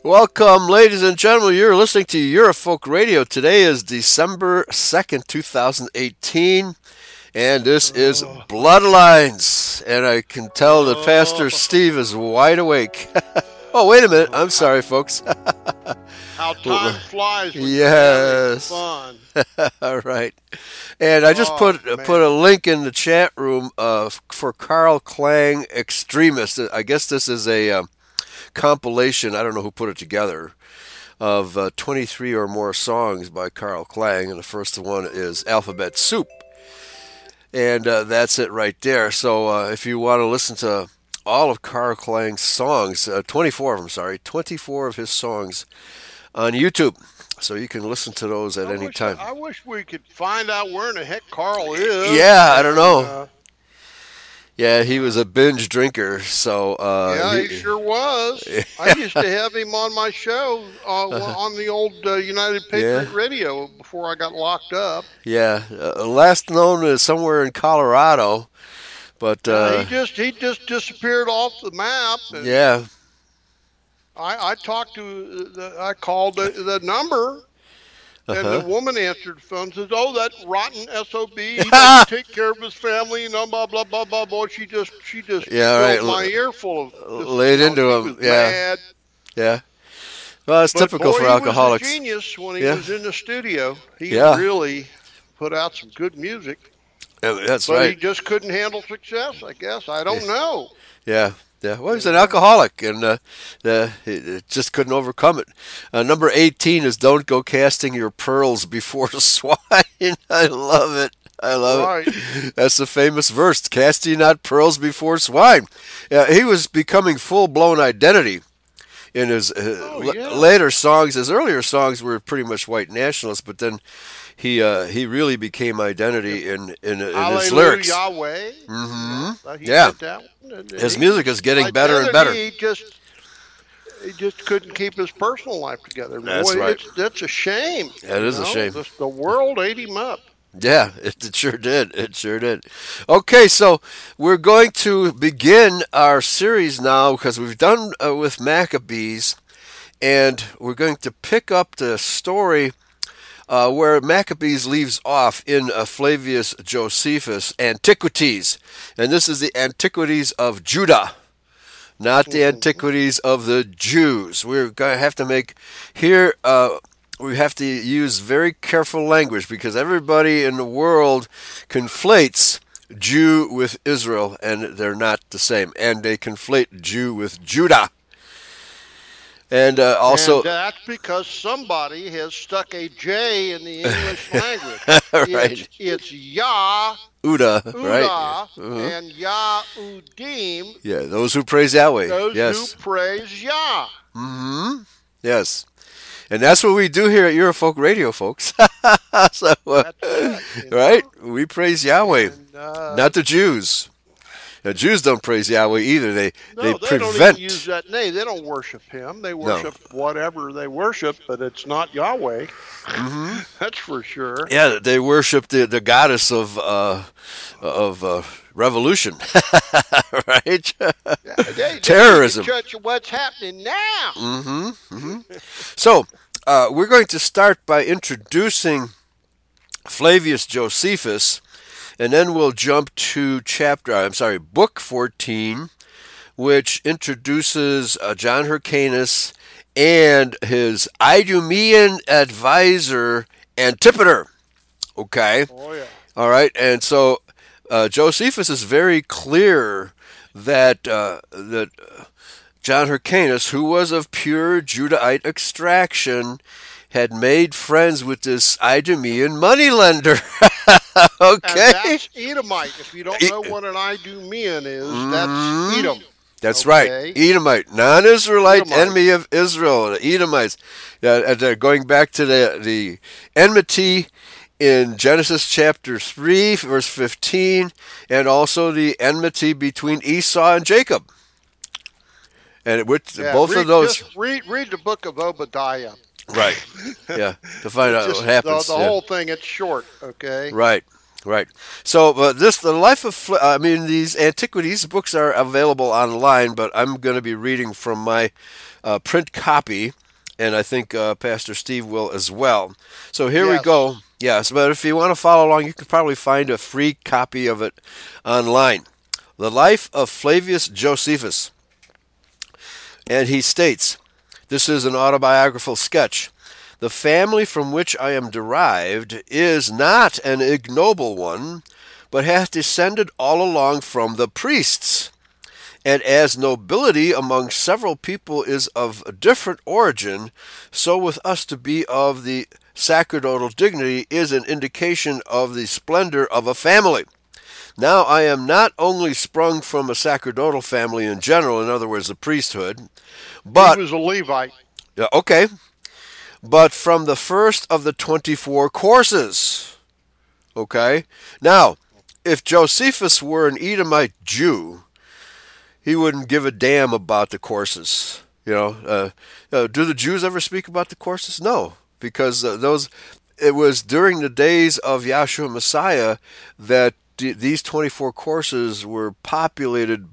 Welcome, ladies and gentlemen. You're listening to Eurofolk Radio. Today is December 2nd, 2018, and this is Oh, Bloodlines. And I can tell that Pastor oh, Steve is wide awake. Oh, wait a minute. oh, I'm sorry, folks. how time flies when you're having Yes. fun. All right. And I just Oh, put a man. link in the chat room for Carl Klang Extremist. I guess this is a compilation. I don't know who put it together of 23 or more songs by Carl Klang, and the first one is Alphabet Soup, and that's it right there. So if you want to listen to all of Carl Klang's songs, 24 of them, sorry, 24 of his songs on YouTube, so you can listen to those at I any wish time. I wish we could find out where in the heck Carl is. Yeah, I don't And know. Yeah, he was a binge drinker, so yeah, he sure was. I used to have him on my show on the old United yeah, Patriot Radio before I got locked up. yeah. Last known is somewhere in Colorado, but Yeah, he just disappeared off the map, and yeah. I talked to I called the number. And the Uh-huh. woman answered the phone and says, "Oh, that rotten SOB, he doesn't take care of his family, blah blah blah blah blah." She just Yeah, all right. filled my ear full of just, Laid into she him. was Yeah, mad. yeah. Well, it's But typical boy, for he was a alcoholics. genius when he Yeah, was in the studio. He yeah. really put out some good music, That's but he right. just couldn't handle success, I guess. I don't know. Yeah, yeah. Well, You he's an know? alcoholic, and he just couldn't overcome it. Number 18 is "Don't Go Casting Your Pearls Before Swine." I love it. I love Right. it. That's the famous verse: "Cast ye not pearls before swine." Yeah, he was becoming full-blown identity in his Oh, yeah. later songs. His earlier songs were pretty much white nationalists, but then he really became identity in his Hallelujah, lyrics. Yahweh. Hmm. He Yeah, did that one. And his he, music is getting better and better. identity, he just couldn't keep his personal life together. That's Boy, right. that's a shame. That is a shame. The world ate him up. Yeah, it sure did. It sure did. Okay, so we're going to begin our series now because we've done with Maccabees, and we're going to pick up the story where Maccabees leaves off in Flavius Josephus' Antiquities. And this is the Antiquities of Judah, not the Hmm. Antiquities of the Jews. We're going to have to make here. We have to use very careful language because everybody in the world conflates Jew with Israel, and they're not the same. And they conflate Jew with Judah. And And also, that's because somebody has stuck a J in the English language. right, It's Yah Uda, right? Udah Uh-huh. and Yah Udim, Yeah, those who praise Yahweh. those who Yes. praise Yah. Hmm. Yes. And that's what we do here at Eurofolk Radio, folks. So, That's it, right? We praise Yahweh, And not the Jews. The Jews don't praise Yahweh either. They no, they don't even use prevent. that name. They don't worship him. They No. worship whatever they worship, but it's not Yahweh. Hmm. That's for sure. Yeah, they worship the goddess of revolution, right? Yeah, they need to Terrorism. judge what's happening now. Hmm. Hmm. So we're going to start by introducing Flavius Josephus, and then we'll jump to book 14, which introduces John Hyrcanus and his Idumean advisor Antipater. Okay, Oh yeah. all right, and so Josephus is very clear that John Hyrcanus, who was of pure Judahite extraction, had made friends with this Idumean moneylender. And Okay. that's Edomite. If you don't E- know what an Idumean is, that's Mhm. Edom. That's right. Okay. Edomite, non-Israelite, Edomite. enemy of Israel, the Edomites. They're going back to the enmity in Genesis chapter 3, verse 15, and also the enmity between Esau and Jacob. And which Yeah, both of those, read the book of Obadiah. right? Yeah, to find It's out what just happens. the Yeah. whole thing. It's short, okay. Right. Right. So the life of these antiquities books are available online, but I'm going to be reading from my print copy, and I think Pastor Steve will as well. So here we Yes. go. Yes, but if you want to follow along, you can probably find a free copy of it online. The life of Flavius Josephus, and he states, this is an autobiographical sketch. The family from which I am derived is not an ignoble one, but hath descended all along from the priests. And as nobility among several people is of a different origin, so with us to be of the sacerdotal dignity is an indication of the splendor of a family. Now I am not only sprung from a sacerdotal family in general, in other words, the priesthood, He but was a Levite. okay, but from the first of the 24 courses. Okay? Now, if Josephus were an Edomite Jew, he wouldn't give a damn about the courses. Do the Jews ever speak about the courses? No, because it was during the days of Yahshua Messiah that these 24 courses were populated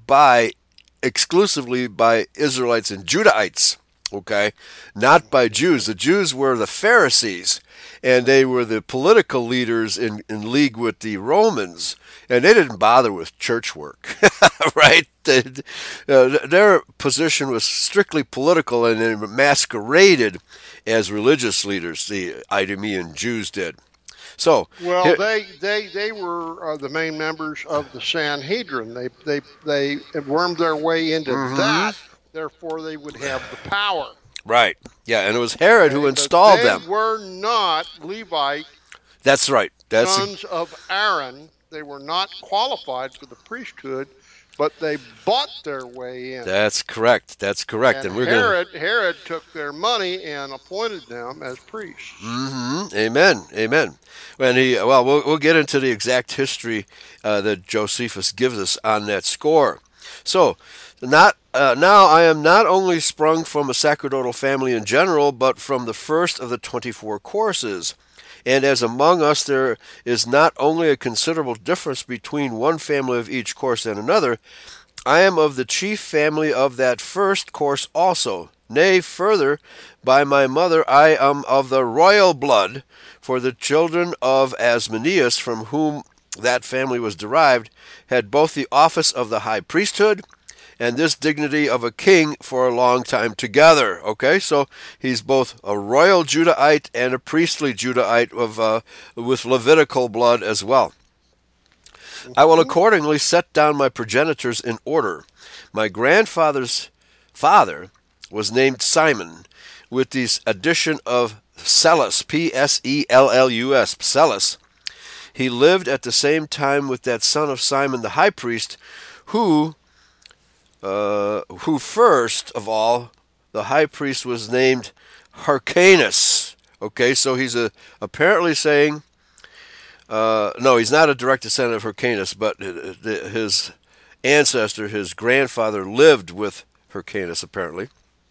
exclusively by Israelites and Judahites. Okay, not by Jews. The Jews were the Pharisees, and they were the political leaders in league with the Romans, and they didn't bother with church work, right? Their position was strictly political, and they masqueraded as religious leaders. The Idumean Jews did. So, Well, they were the main members of the Sanhedrin. They wormed their way into that. Therefore, they would have the power. right, yeah, and it was Herod who Okay? But installed they them. were not Levite That's right. sons of Aaron. They were not qualified for the priesthood, but they bought their way in. That's correct. That's correct. And we're gonna. Herod took their money and appointed them as priests. Amen. Amen. We'll get into the exact history that Josephus gives us on that score. So, now I am not only sprung from a sacerdotal family in general, but from the first of the 24 courses. And as among us there is not only a considerable difference between one family of each course and another, I am of the chief family of that first course also. Nay, further, by my mother I am of the royal blood, for the children of Asmoneus, from whom that family was derived, had both the office of the high priesthood and this dignity of a king for a long time together. Okay, so he's both a royal Judahite and a priestly Judahite with Levitical blood as well. I will accordingly set down my progenitors in order. My grandfather's father was named Simon, with the addition of Psellus, P-S-E-L-L-U-S, Psellus. He lived at the same time with that son of Simon the high priest, who first of all, the high priest was named Hyrcanus. Okay, so he's apparently saying, no, he's not a direct descendant of Hyrcanus, but his ancestor, his grandfather, lived with Hyrcanus, apparently,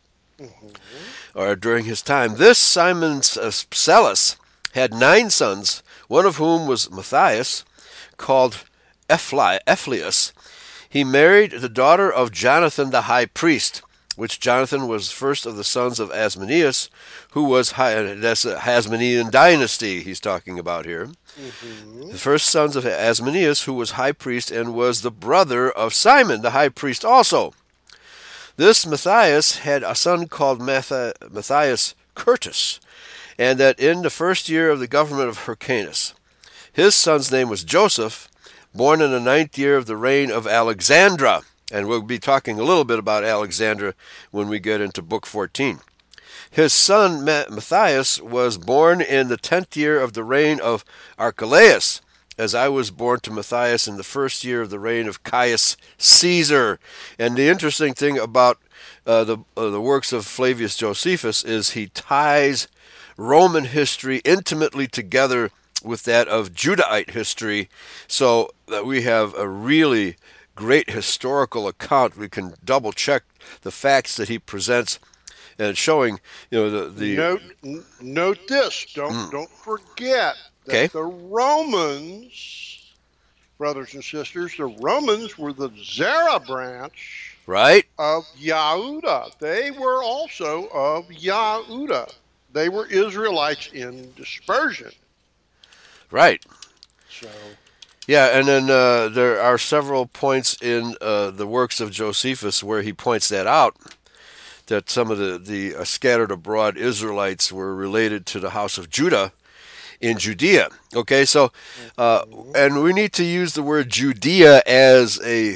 or during his time. This Simon Psellus had 9 sons, one of whom was Matthias, called Ephlius. He married the daughter of Jonathan the high priest, which Jonathan was first of the sons of Asmoneus, who was that's a Hasmonean dynasty he's talking about here. The first sons of Asmoneus, who was high priest and was the brother of Simon the high priest also. This Matthias had a son called Matthias Curtis, and that in the first year of the government of Hyrcanus. His son's name was Joseph, born in the 9th year of the reign of Alexandra. And we'll be talking a little bit about Alexandra when we get into Book 14. His son Matthias was born in the 10th year of the reign of Archelaus, as I was born to Matthias in the first year of the reign of Caius Caesar. And the interesting thing about the works of Flavius Josephus is he ties Roman history intimately together with that of Judahite history, so that we have a really great historical account. We can double check the facts that he presents, and showing, the note this. Don't forget Okay. that the Romans, brothers and sisters, the Romans were the Zerah branch Right. of Yahuda. They were also of Yahuda. They were Israelites in dispersion. Right. So, Yeah, and then there are several points in the works of Josephus where he points that out, that some of the scattered abroad Israelites were related to the house of Judah in Judea. Okay, so and we need to use the word Judea as a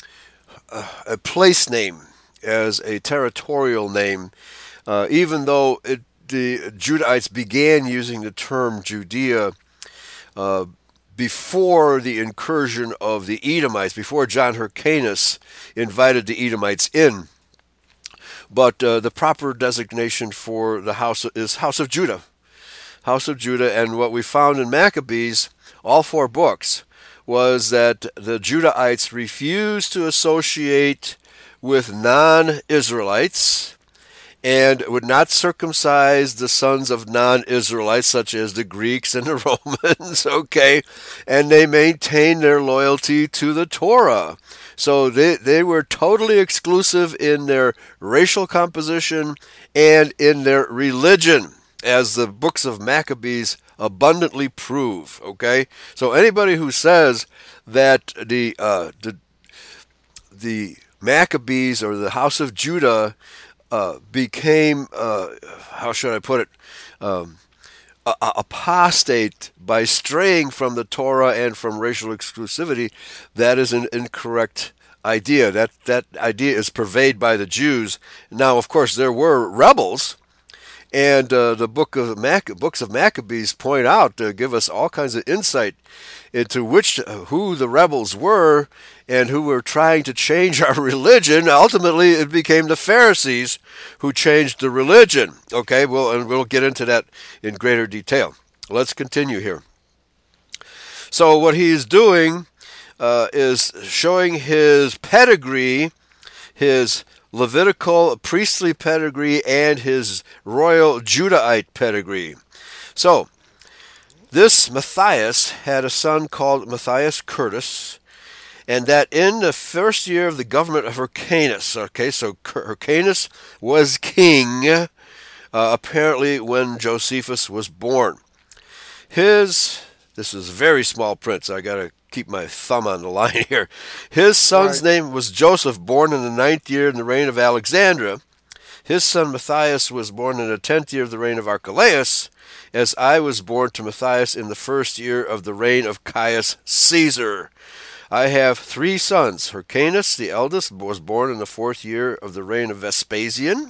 place name, as a territorial name, even though the Judahites began using the term Judea before the incursion of the Edomites, before John Hyrcanus invited the Edomites in. But the proper designation for the house is House of Judah. House of Judah, and what we found in Maccabees, all four books, was that the Judahites refused to associate with non-Israelites and would not circumcise the sons of non-Israelites, such as the Greeks and the Romans, okay? And they maintained their loyalty to the Torah. So they were totally exclusive in their racial composition and in their religion, as the books of Maccabees abundantly prove, okay? So anybody who says that the Maccabees or the House of Judah became, how should I put it, apostate by straying from the Torah and from racial exclusivity, that is an incorrect idea. That idea is purveyed by the Jews. Now, of course, there were rebels, and the books of Maccabees point out, give us all kinds of insight into who the rebels were and who were trying to change our religion. Ultimately, it became the Pharisees who changed the religion. Okay, and we'll get into that in greater detail. Let's continue here. So what he's doing is showing his pedigree, his Levitical priestly pedigree, and his royal Judahite pedigree. So, this Matthias had a son called Matthias Curtis, and that in the first year of the government of Hyrcanus. Okay, so Hyrcanus was king, apparently when Josephus was born. This is very small print, so I got to keep my thumb on the line here. His son's name was Joseph, born in the 9th year in the reign of Alexandra. His son Matthias was born in the 10th year of the reign of Archelaus, as I was born to Matthias in the 1st year of the reign of Caius Caesar. I have 3 sons. Hyrcanus, the eldest, was born in the 4th year of the reign of Vespasian,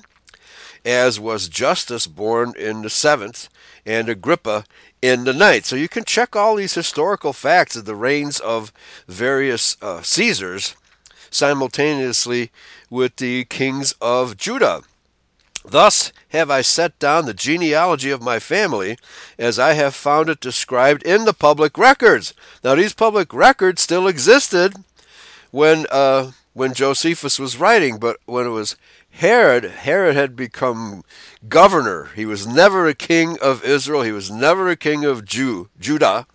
as was Justus, born in the 7th, and Agrippa in the 9th. So you can check all these historical facts of the reigns of various Caesars simultaneously with the kings of Judah. Thus have I set down the genealogy of my family, as I have found it described in the public records. Now, these public records still existed when Josephus was writing, but when it was Herod had become governor. He was never a king of Israel. He was never a king of Judah.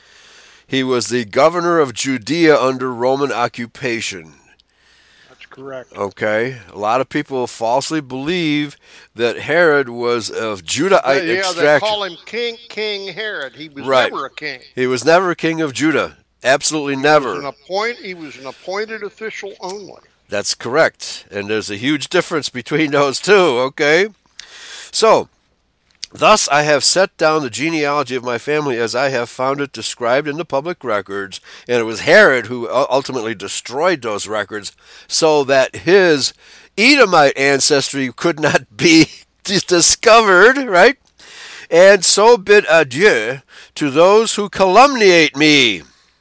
He was the governor of Judea under Roman occupation. that's correct. Okay, a lot of people falsely believe that Herod was of Judahite extraction. They call him King Herod. He was never a king. He was never a king of Judah. Absolutely never. He was an appointed official only. That's correct. And there's a huge difference between those two, okay? So, thus I have set down the genealogy of my family as I have found it described in the public records, and it was Herod who ultimately destroyed those records so that his Edomite ancestry could not be discovered, right? And so bid adieu to those who calumniate me.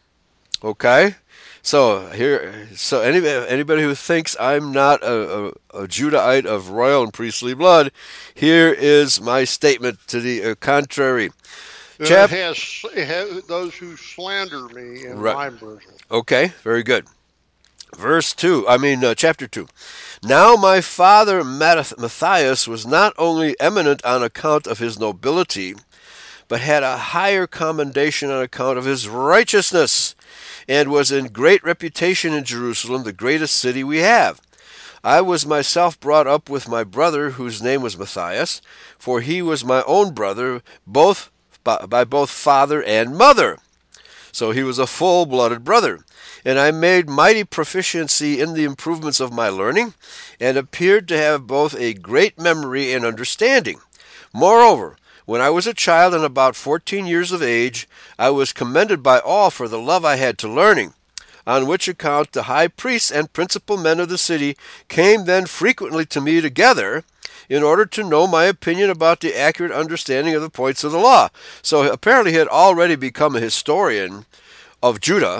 Okay? So anybody who thinks I'm not a Judahite of royal and priestly blood, here is my statement to the contrary. It has those who slander me in my version. Okay, very good. Chapter 2. Now my father Matthias was not only eminent on account of his nobility, but had a higher commendation on account of his righteousness, and was in great reputation in Jerusalem, the greatest city we have. I was myself brought up with my brother, whose name was Matthias, for he was my own brother, both by both father and mother. So he was a full-blooded brother. And I made mighty proficiency in the improvements of my learning, and appeared to have both a great memory and understanding. Moreover, when I was a child and about 14 years of age, I was commended by all for the love I had to learning, on which account the high priests and principal men of the city came then frequently to me together, in order to know my opinion about the accurate understanding of the points of the law. So apparently he had already become a historian of Judah,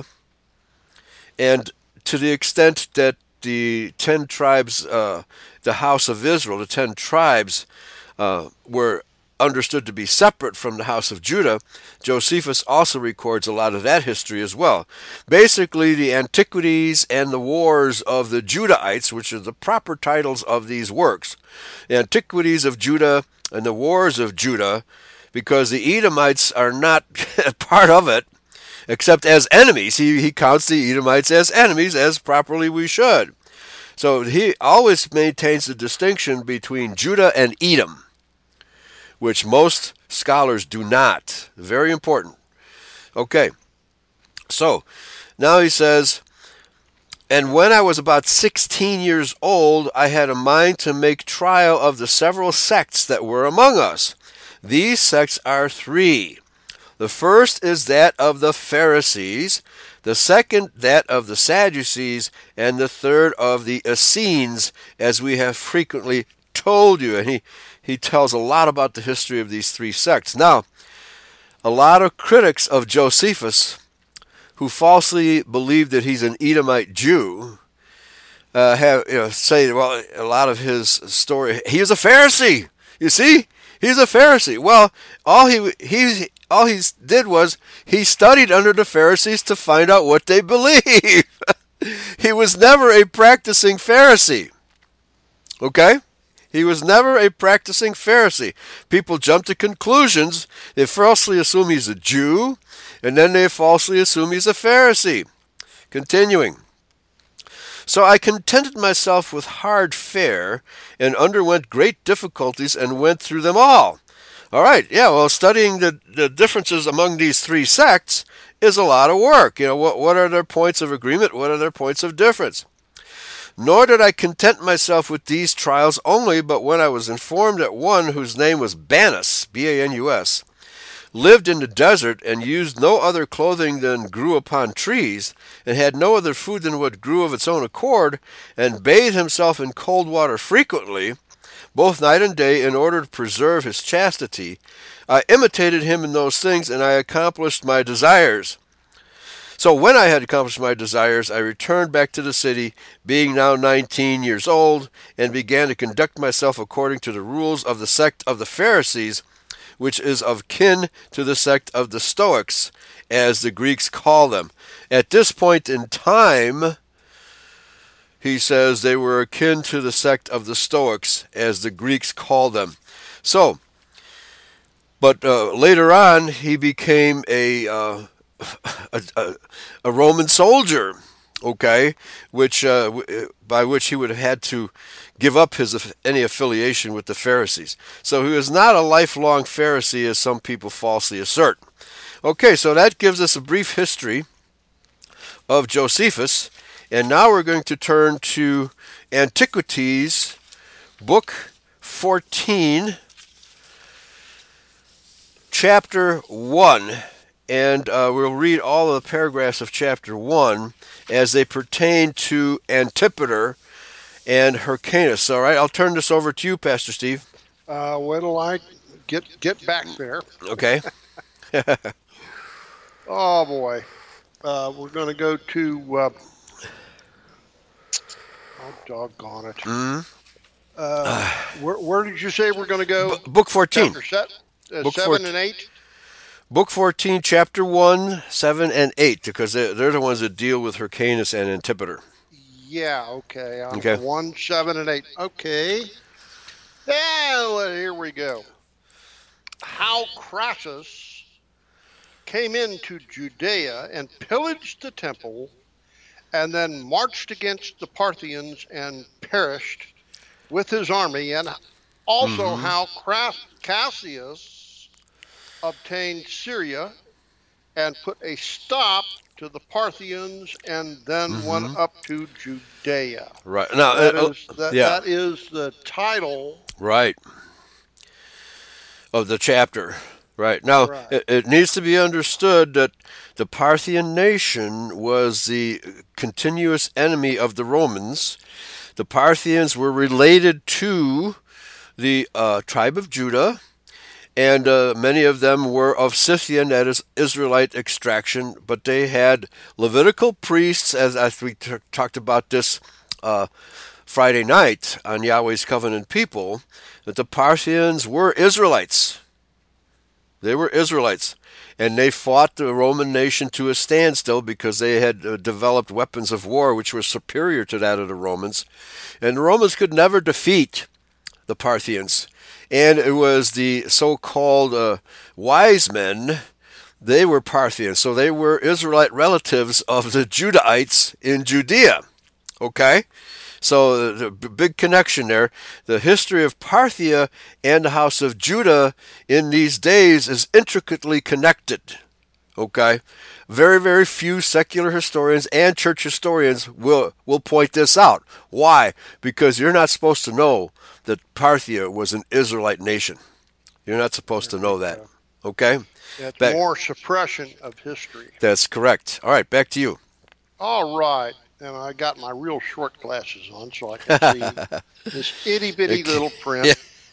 and to the extent that the 10 tribes, the house of Israel, the 10 tribes, were understood to be separate from the house of Judah, Josephus also records a lot of that history as well. Basically, the antiquities and the wars of the Judahites, which are the proper titles of these works, the antiquities of Judah and the wars of Judah, because the Edomites are not part of it, except as enemies. He counts the Edomites as enemies, as properly we should. So he always maintains the distinction between Judah and Edom, which most scholars do not. Very important. Okay, so now he says, and when I was about 16 years old, I had a mind to make trial of the several sects that were among us. These sects are 3. The first is that of the Pharisees, the second that of the Sadducees, and the third of the Essenes, as we have frequently told you. And he tells a lot about the history of these 3 sects. Now, a lot of critics of Josephus, who falsely believe that he's an Edomite Jew, say, well, a lot of his story, he is a Pharisee. You see, he's a Pharisee. Well, all he did was he studied under the Pharisees to find out what they believe. He was never a practicing Pharisee. Okay? He was never a practicing Pharisee. People jump to conclusions. They falsely assume he's a Jew, and then they falsely assume he's a Pharisee. Continuing. So I contented myself with hard fare, and underwent great difficulties, and went through them all. All right, yeah, well, studying the differences among these 3 sects is a lot of work. You know, what are their points of agreement? What are their points of difference? Nor did I content myself with these trials only, but when I was informed that one whose name was Banus, B-A-N-U-S, lived in the desert, and used no other clothing than grew upon trees, and had no other food than what grew of its own accord, and bathed himself in cold water frequently, both night and day, in order to preserve his chastity, I imitated him in those things, and I accomplished my desires. So when I had accomplished my desires, I returned back to the city, being now 19 years old, and began to conduct myself according to the rules of the sect of the Pharisees, which is of kin to the sect of the Stoics, as the Greeks call them. At this point in time, he says they were akin to the sect of the Stoics, as the Greeks call them. So, but later on, he became a Roman soldier, okay, which by which he would have had to give up any affiliation with the Pharisees. So he was not a lifelong Pharisee, as some people falsely assert. Okay, so that gives us a brief history of Josephus, and now we're going to turn to Antiquities, Book 14, Chapter 1. And we'll read all of the paragraphs of Chapter 1 as they pertain to Antipater and Hyrcanus. All right, I'll turn this over to you, Pastor Steve. Wait till I get back there. Okay. Oh, boy. We're going to go to... oh, doggone it. Mm-hmm. Where did you say we're going to go? Book 14. Book 7 14. and 8? Book 14, Chapter 1, 7, and 8, because they're the ones that deal with Hyrcanus and Antipater. Yeah, okay. Okay. 1, 7, and 8. Okay. Yeah, well, here we go. how Crassus came into Judea and pillaged the temple and then marched against the Parthians and perished with his army, and also Mm-hmm. how Cassius obtained Syria and put a stop to the Parthians and then went Mm-hmm. up to Judea. Right. Now, yeah. That is the title. Right. Of the chapter. Right. Now, Right. it needs to be understood that the Parthian nation was the continuous enemy of the Romans. The Parthians were related to the tribe of Judah, and many of them were of Scythian, that is, Israelite extraction, but they had Levitical priests, as we talked about this Friday night on Yahweh's Covenant People, that the Parthians were Israelites. They were Israelites. And they fought the Roman nation to a standstill because they had developed weapons of war which were superior to that of the Romans. And the Romans could never defeat the Parthians. And it was the so-called wise men. They were Parthians. So they were Israelite relatives of the Judahites in Judea. Okay? So the big connection there. The history of Parthia and the house of Judah in these days is intricately connected. Okay? Very, very few secular historians and church historians will point this out. Why? Because you're not supposed to know that Parthia was an Israelite nation. You're not supposed to There we know that. go. Okay? It's Back. more suppression of history. That's correct. All right, back to you. All right. And I got my real short glasses on so I can see this itty bitty little print. Yeah.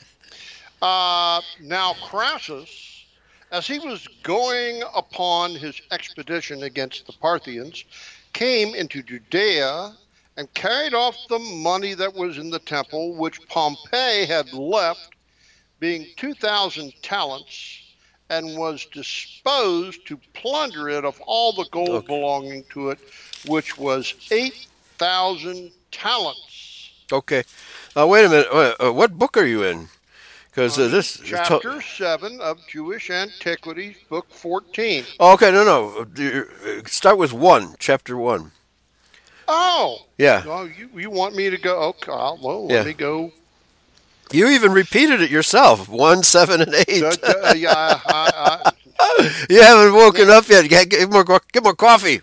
Now, Crassus, as he was going upon his expedition against the Parthians, came into Judea and carried off the money that was in the temple, which Pompey had left, being 2,000 talents, and was disposed to plunder it of all the gold Okay. belonging to it, which was 8,000 talents. Okay. Wait a minute. What book are you in? Because this Chapter 7 of Jewish Antiquities, Book 14. Okay, no. Start with 1, chapter 1. Oh, Yeah. well, you want me to go? Okay, well, Yeah. let me go. You even repeated it yourself. 1, 7, and 8. Yeah, You haven't woken up yet. Get more coffee.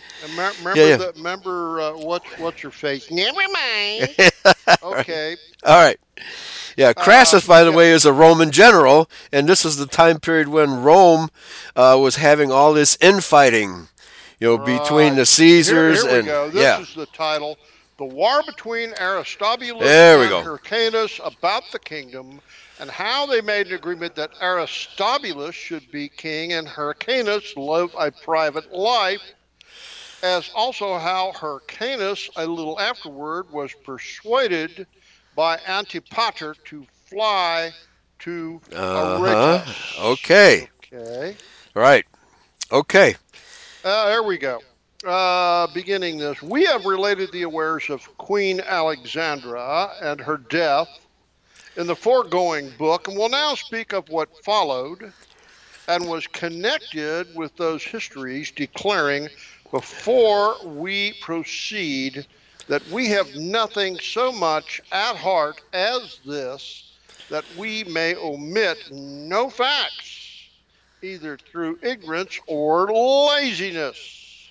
remember what's your face? Never mind. Okay. All right. Yeah, Crassus, by the yeah. way, is a Roman general, and this is the time period when Rome was having all this infighting, between the Caesars Here we and go. This is the title. The War Between Aristobulus There we and go. Hyrcanus About the Kingdom, and how they made an agreement that Aristobulus should be king and Hyrcanus live a private life, as also how Hyrcanus, a little afterward, was persuaded by Antipater to fly to Aretas. Okay. Okay. Right. Okay. There we go. Beginning this, we have related the affairs of Queen Alexandra and her death in the foregoing book, and will now speak of what followed and was connected with those histories, declaring before we proceed that we have nothing so much at heart as this, that we may omit no facts, either through ignorance or laziness.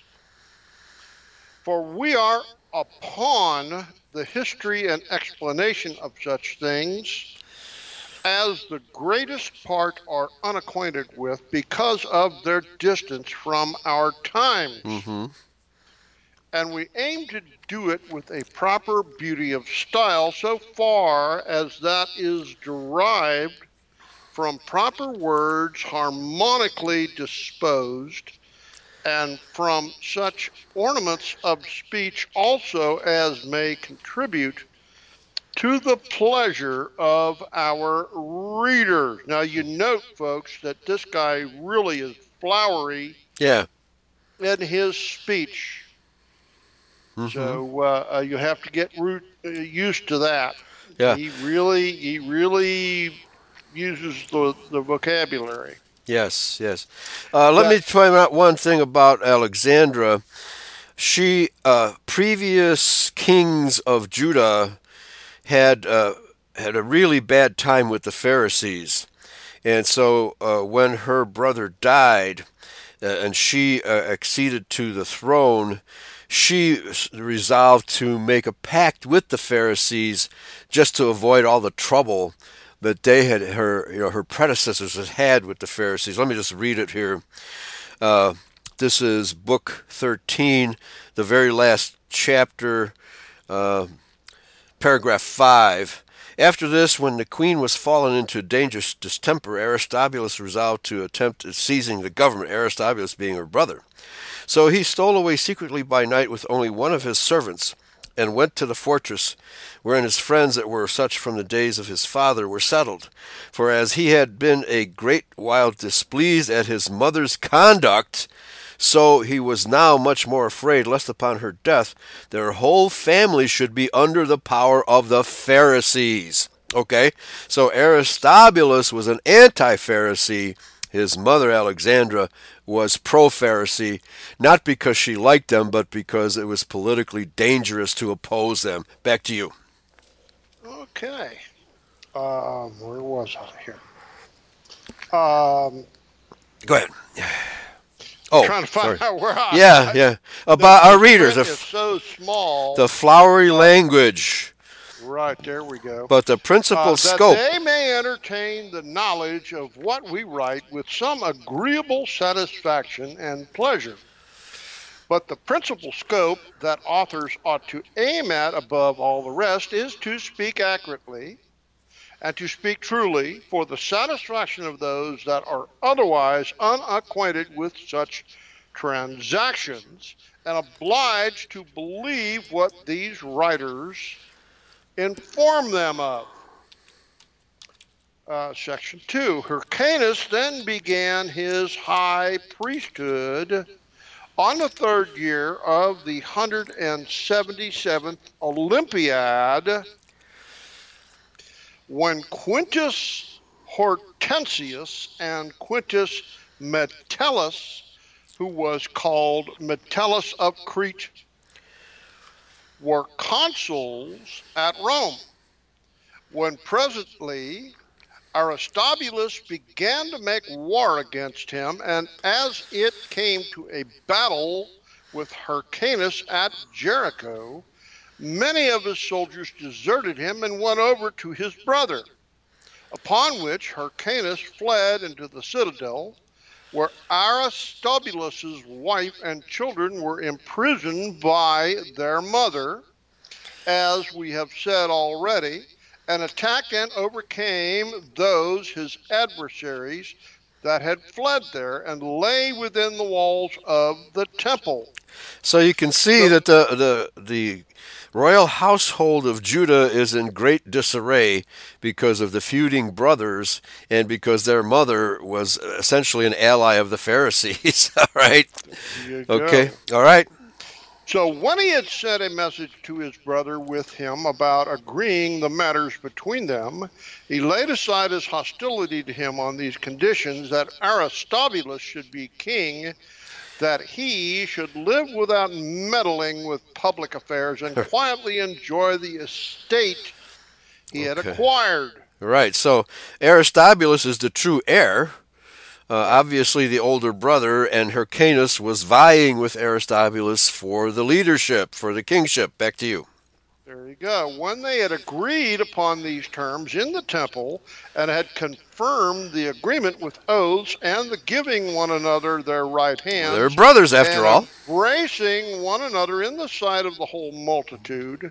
For we are upon the history and explanation of such things as the greatest part are unacquainted with because of their distance from our times. Mm-hmm. And we aim to do it with a proper beauty of style, so far as that is derived from proper words harmonically disposed, and from such ornaments of speech also as may contribute to the pleasure of our readers. Now, you note, folks, that this guy really is flowery Yeah. in his speech. Mm-hmm. So you have to get used to that. Yeah. He really, uses the vocabulary. Yes, yes. Let me point out one thing about Alexandra. She, previous kings of Judah had a really bad time with the Pharisees, and so when her brother died, and she acceded to the throne, she resolved to make a pact with the Pharisees just to avoid all the trouble that they had her predecessors had with the Pharisees. Let me just read it here. This is book 13, the very last chapter, paragraph 5. After this, when the queen was fallen into dangerous distemper, Aristobulus resolved to attempt seizing the government, Aristobulus being her brother. So he stole away secretly by night with only one of his servants, and went to the fortress, wherein his friends that were such from the days of his father were settled. For as he had been a great while displeased at his mother's conduct, so he was now much more afraid lest upon her death their whole family should be under the power of the Pharisees. Okay, so Aristobulus was an anti-Pharisee. His mother, Alexandra, was pro-Pharisee, not because she liked them, but because it was politically dangerous to oppose them. Back to you. Okay. Where was I here? Go ahead. Oh, trying to find sorry. out where Yeah. About our readers. It's so small. The flowery language. Right, there we go. But the principal scope. That they may entertain the knowledge of what we write with some agreeable satisfaction and pleasure. But the principal scope that authors ought to aim at above all the rest is to speak accurately and to speak truly for the satisfaction of those that are otherwise unacquainted with such transactions and obliged to believe what these writers inform them of. Section 2. Hyrcanus then began his high priesthood on the third year of the 177th Olympiad, when Quintus Hortensius and Quintus Metellus, who was called Metellus of Crete, were consuls at Rome, when presently Aristobulus began to make war against him, and as it came to a battle with Hyrcanus at Jericho, many of his soldiers deserted him and went over to his brother, upon which Hyrcanus fled into the citadel, where Aristobulus's wife and children were imprisoned by their mother, as we have said already, and attacked and overcame those his adversaries that had fled there and lay within the walls of the temple. So you can see that the royal household of Judah is in great disarray because of the feuding brothers and because their mother was essentially an ally of the Pharisees. All right. Okay. All right. So when he had sent a message to his brother with him about agreeing the matters between them, he laid aside his hostility to him on these conditions: that Aristobulus should be king, that he should live without meddling with public affairs and quietly enjoy the estate he had acquired. Right. So Aristobulus is the true heir. Obviously, the older brother, and Hyrcanus was vying with Aristobulus for the leadership, for the kingship. Back to you. There you go. When they had agreed upon these terms in the temple and had confirmed the agreement with oaths and the giving one another their right hands, they're brothers after all, embracing one another in the sight of the whole multitude,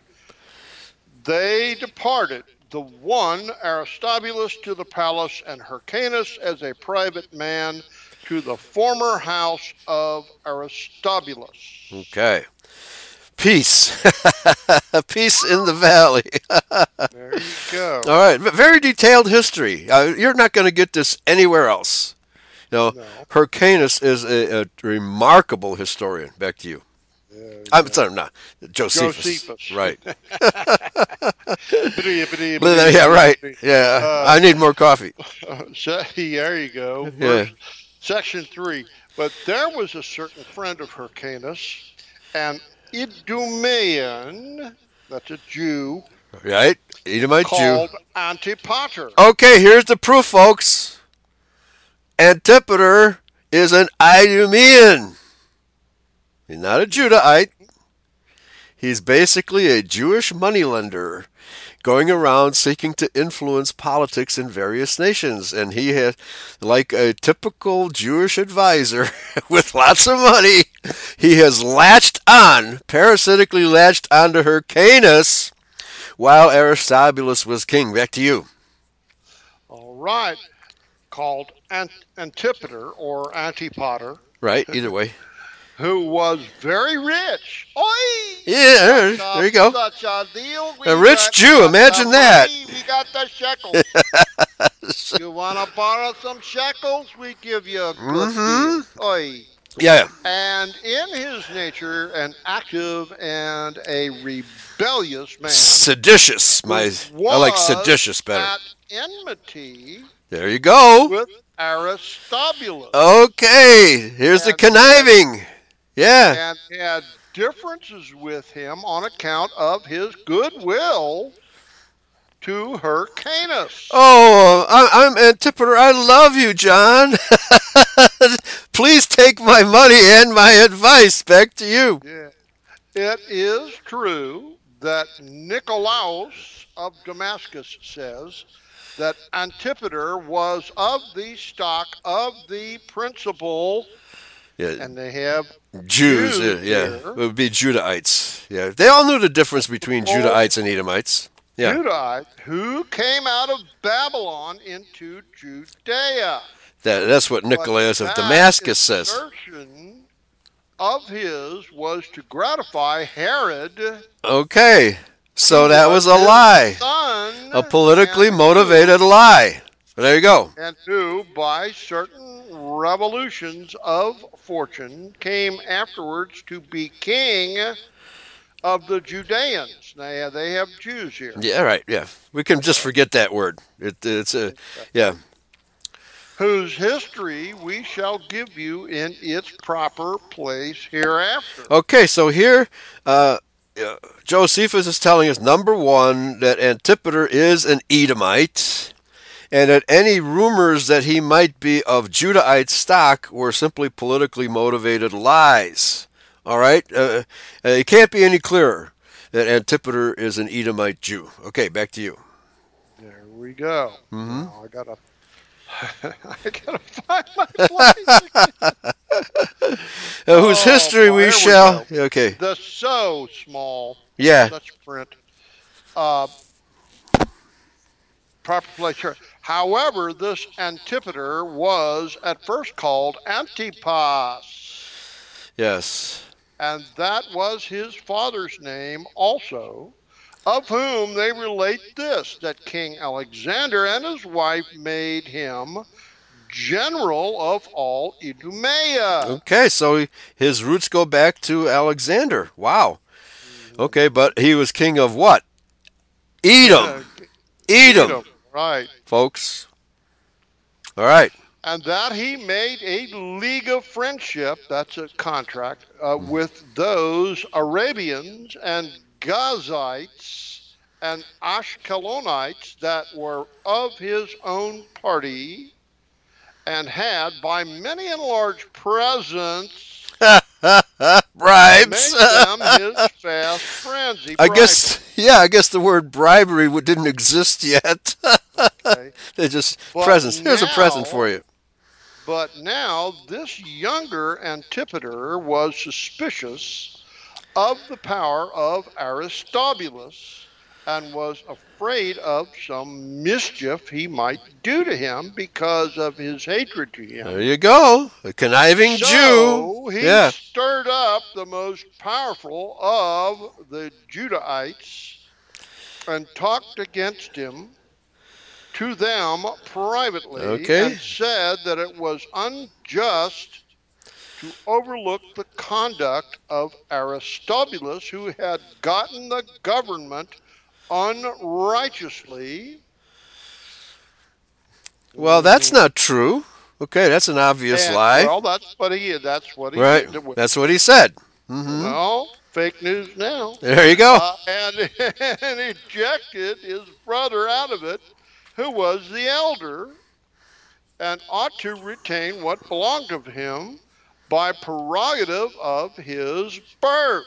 they departed. The one, Aristobulus, to the palace, and Hyrcanus as a private man to the former house of Aristobulus. Okay. Peace. Peace in the valley. There you go. All right. Very detailed history. You're not going to get this anywhere else. No. Hyrcanus is a remarkable historian. Back to you. I'm sorry, not Josephus. Josephus. Right. Yeah, right. Yeah, Uh, I need more coffee. there you go. Yeah. Section 3. But there was a certain friend of Hyrcanus, an Idumean, that's a Jew, Right? Edomite Jew. called Antipater. Okay, here's the proof, folks. Antipater is an Idumean. He's not a Judahite. He's basically a Jewish moneylender going around seeking to influence politics in various nations. And he had, like a typical Jewish advisor with lots of money, he has parasitically latched onto Hyrcanus while Aristobulus was king. Back to you. All right. Called Antipater or Antipater, Right, either way. who was very rich. Oi! Yeah, there you go. Such a deal. A rich Jew, imagine that. We got the shekels. You want to borrow some shekels? We give you a good deal. Oi. Yeah. And in his nature, an active and a rebellious man. Seditious. I like seditious better. At enmity There you go. with Aristobulus. Okay, here's the conniving. Yeah. And had differences with him on account of his goodwill to Hyrcanus. Oh, I'm Antipater. I love you, John. Please take my money and my advice. Back to you. Yeah. It is true that Nicolaus of Damascus says that Antipater was of the stock of the principal, Yeah. and they have Jews. Jews Yeah. here. It would be Judahites. Yeah. They all knew the difference between Judahites and Edomites. Yeah. Judahite who came out of Babylon into Judea. That's what Nicolaus of Damascus says. Assertion of his was to gratify Herod. Okay. So that was a lie. Son, A politically and motivated lie. There you go. And who, by certain revolutions of fortune, came afterwards to be king of the Judeans. Now, they have Jews here. Yeah, right. Yeah. We can just forget that word. It's a, yeah. Whose history we shall give you in its proper place hereafter. Okay, so here Josephus is telling us, number one, that Antipater is an Edomite, and that any rumors that he might be of Judahite stock were simply politically motivated lies. All right? It can't be any clearer that Antipater is an Edomite Jew. Okay, back to you. There we go. Mm-hmm. Now I gotta find my place. Whose history we shall. Okay. The so small. Yeah. Let's print. Proper place here. However, this Antipater was at first called Antipas. Yes. And that was his father's name also, of whom they relate this, that King Alexander and his wife made him general of all Idumea. Okay, so his roots go back to Alexander. Wow. Okay, but he was king of what? Edom. Edom. Right. Folks. All right. And that he made a league of friendship, that's a contract, with those Arabians and Gazites and Ashkelonites that were of his own party, and had by many and large presents Bribes. made them his fast friends. I guess the word bribery didn't exist yet. Okay. They're just But presents. Here's a present now- for you. But now this younger Antipater was suspicious of the power of Aristobulus, and was afraid of some mischief he might do to him because of his hatred to him. There you go. A conniving So Jew. he Yeah. stirred up the most powerful of the Judahites and talked against him to them privately, Okay. and said that it was unjust to overlook the conduct of Aristobulus, who had gotten the government unrighteously. Well, that's Mhm. not true. Okay, that's an obvious And lie. well, that's what he Right. did. That's what he said. Mm-hmm. Well, fake news now. There you go. And, and ejected his brother out of it, who was the elder, and ought to retain what belonged to him by prerogative of his birth.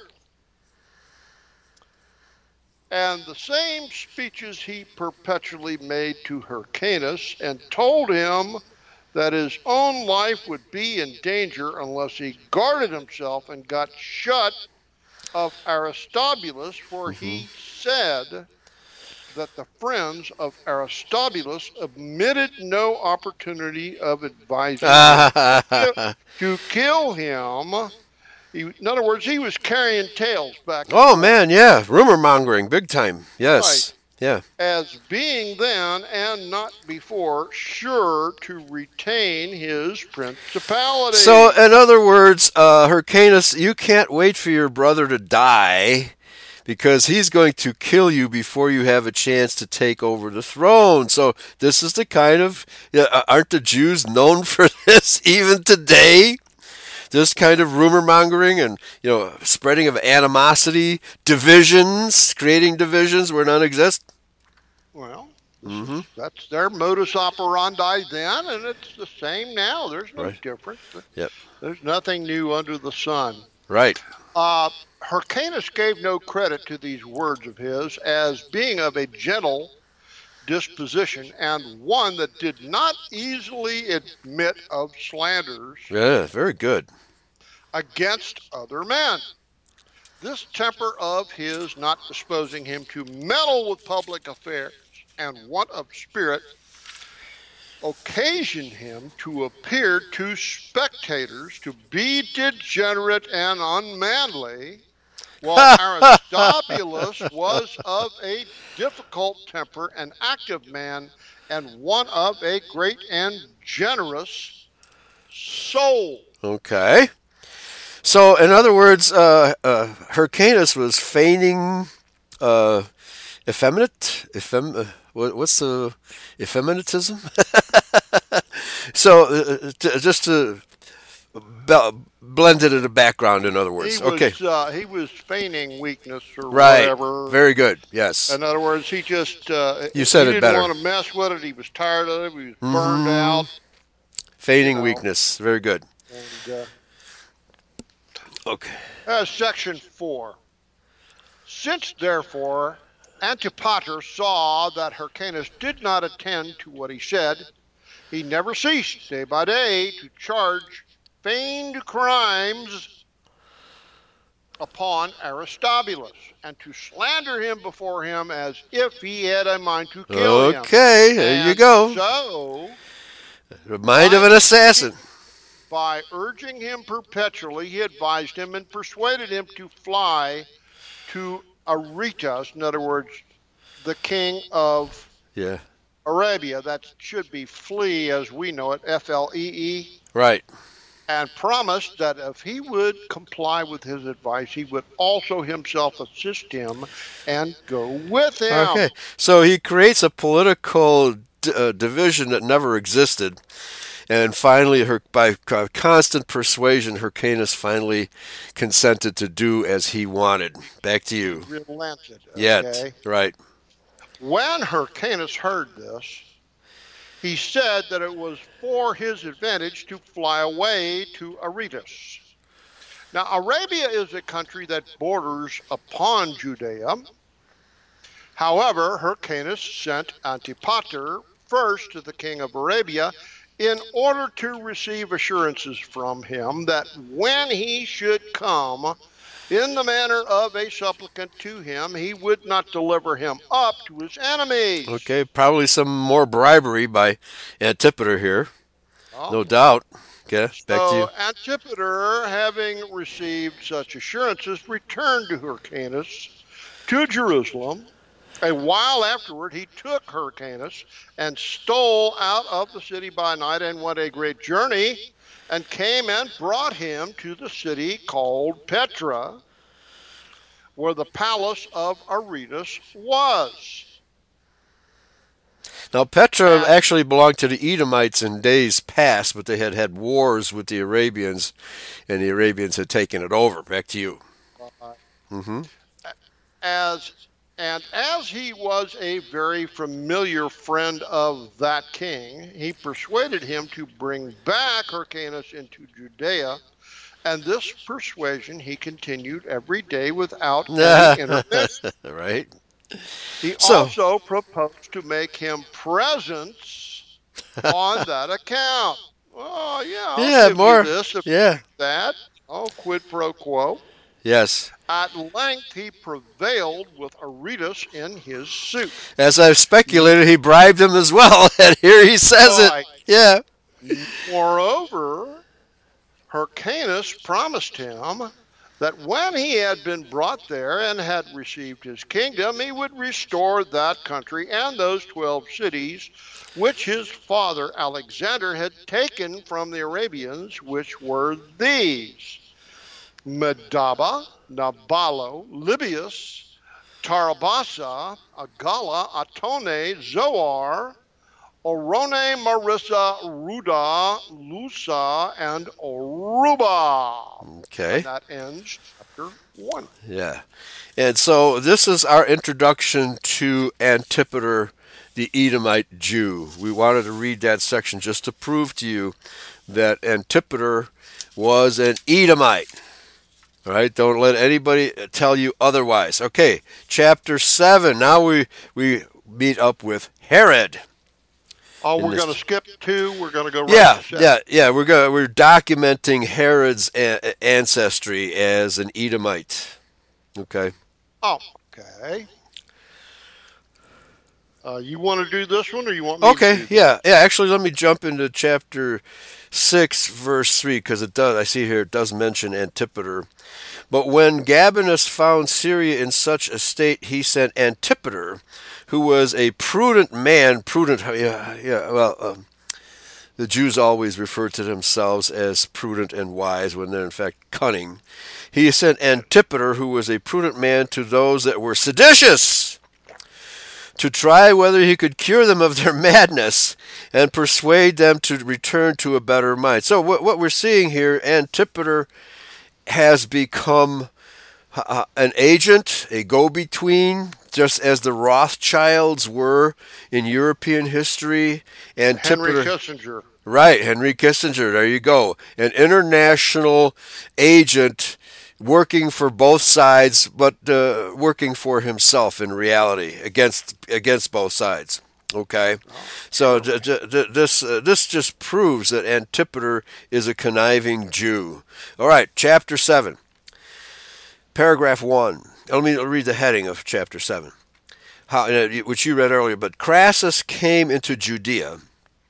And the same speeches he perpetually made to Hyrcanus, and told him that his own life would be in danger unless he guarded himself and got shut of Aristobulus, for Mm-hmm. he said that the friends of Aristobulus omitted no opportunity of advising him to kill him. In other words, he was carrying tales back and Oh forth. man, yeah, rumor mongering, big time. Right. Yes, yeah. As being then and not before sure to retain his So, principality. in other words, Hyrcanus, you can't wait for your brother to die because he's going to kill you before you have a chance to take over the throne. So, this is the kind of aren't the Jews known for this even today? This kind of rumor mongering and spreading of animosity, divisions, creating divisions where none exist. Well, Mm-hmm. that's their modus operandi then, and it's the same now. There's no Right. difference. Yep. There's nothing new under the sun. Right. Uh, Hyrcanus gave no credit to these words of his as being of a gentle disposition and one that did not easily admit of slanders Yeah. Very good. against other men. This temper of his not disposing him to meddle with public affairs and want of spirit occasioned him to appear to spectators to be degenerate and unmanly, while Aristobulus was of a difficult temper, an active man, and one of a great and generous soul. Okay. So, in other words, Hyrcanus was feigning uh, what's the effeminatism? So, just to blend it in the background, in other He words. Okay. was he was feigning weakness or Right. whatever. Very good. Yes. In other words, he just You he said it didn't better. want to mess with it. He was tired of it. He was burned Mm-hmm. out, you Feigning know. weakness. Very good. And Okay. section 4. Since therefore Antipater saw that Hyrcanus did not attend to what he said, he never ceased day by day to charge feigned crimes upon Aristobulus, and to slander him before him as if he had a mind to kill him. Okay. There you And go. so, The mind of an assassin. by urging him perpetually, he advised him and persuaded him to fly to Aretas, in other words, the king of Yeah. Arabia. That should be flee as we know it, Flee, Right. and promised that if he would comply with his advice, he would also himself assist him and go with him. Okay. So he creates a political division that never existed. And finally, by constant persuasion, Hyrcanus finally consented to do as he wanted. Back to He you. relented. Yet. Okay. Right. When Hyrcanus heard this, he said that it was for his advantage to fly away to Aretas. Now, Arabia is a country that borders upon Judea. However, Hyrcanus sent Antipater first to the king of Arabia in order to receive assurances from him that when he should come in the manner of a supplicant to him, he would not deliver him up to his enemies. Okay. Probably some more bribery by Antipater here. No Okay. doubt. Okay. Back to you. So Antipater, having received such assurances, returned to Hyrcanus to Jerusalem. A while afterward, he took Hyrcanus and stole out of the city by night and went a great journey and came and brought him to the city called Petra, where the palace of Aretas was. Now, Petra And actually belonged to the Edomites in days past, but they had had wars with the Arabians, and the Arabians had taken it over. Back to you. uh, Hmm. as as he was a very familiar friend of that king, he persuaded him to bring back Hyrcanus into Judea, and this persuasion he continued every day without any intermission. Right? He So, also proposed to make him presents on that account. Oh, yeah, I'll yeah, give you more. this if you Yeah. do that. Oh, quid pro quo. Yes. At length, he prevailed with Aretas in his suit. As I've speculated, he bribed him as well, and here he says it. Right. Yeah. Moreover, Hyrcanus promised him that when he had been brought there and had received his kingdom, he would restore that country and those 12 cities which his father Alexander had taken from the Arabians, which were these: Medaba, Nabalo, Libius, Tarabasa, Agala, Atone, Zoar, Orone, Marissa, Ruda, Lusa, and Oruba. And Okay. that ends chapter 1. Yeah. And so this is our introduction to Antipater, the Edomite Jew. We wanted to read that section just to prove to you that Antipater was an Edomite. All right, don't let anybody tell you otherwise. Okay, chapter 7. Now we meet up with Herod. Oh, In we're going to this, skip 2. We're going to go right yeah, to 7. yeah. We're documenting Herod's ancestry as an Edomite. Okay. Oh, okay. You want to do this one, or you want me to Okay, do this? yeah. Actually, let me jump into chapter 6, verse 3, because it does. I see here it does mention Antipater. But when Gabinus found Syria in such a state, he sent Antipater, who was a prudent man. Prudent, yeah. Well, the Jews always refer to themselves as prudent and wise when they're in fact cunning. He sent Antipater, who was a prudent man, to those that were seditious, to try whether he could cure them of their madness and persuade them to return to a better mind. So what we're seeing here, Antipater has become an agent, a go-between, just as the Rothschilds were in European history. Henry Antipater, Kissinger. right, Henry Kissinger, there you go. An international agent working for both sides, but working for himself in reality against both sides. Okay, Oh, so really? this just proves that Antipater is a conniving Jew. All right, chapter 7, paragraph 1. Let me read the heading of chapter 7, which you read earlier. But Crassus came into Judea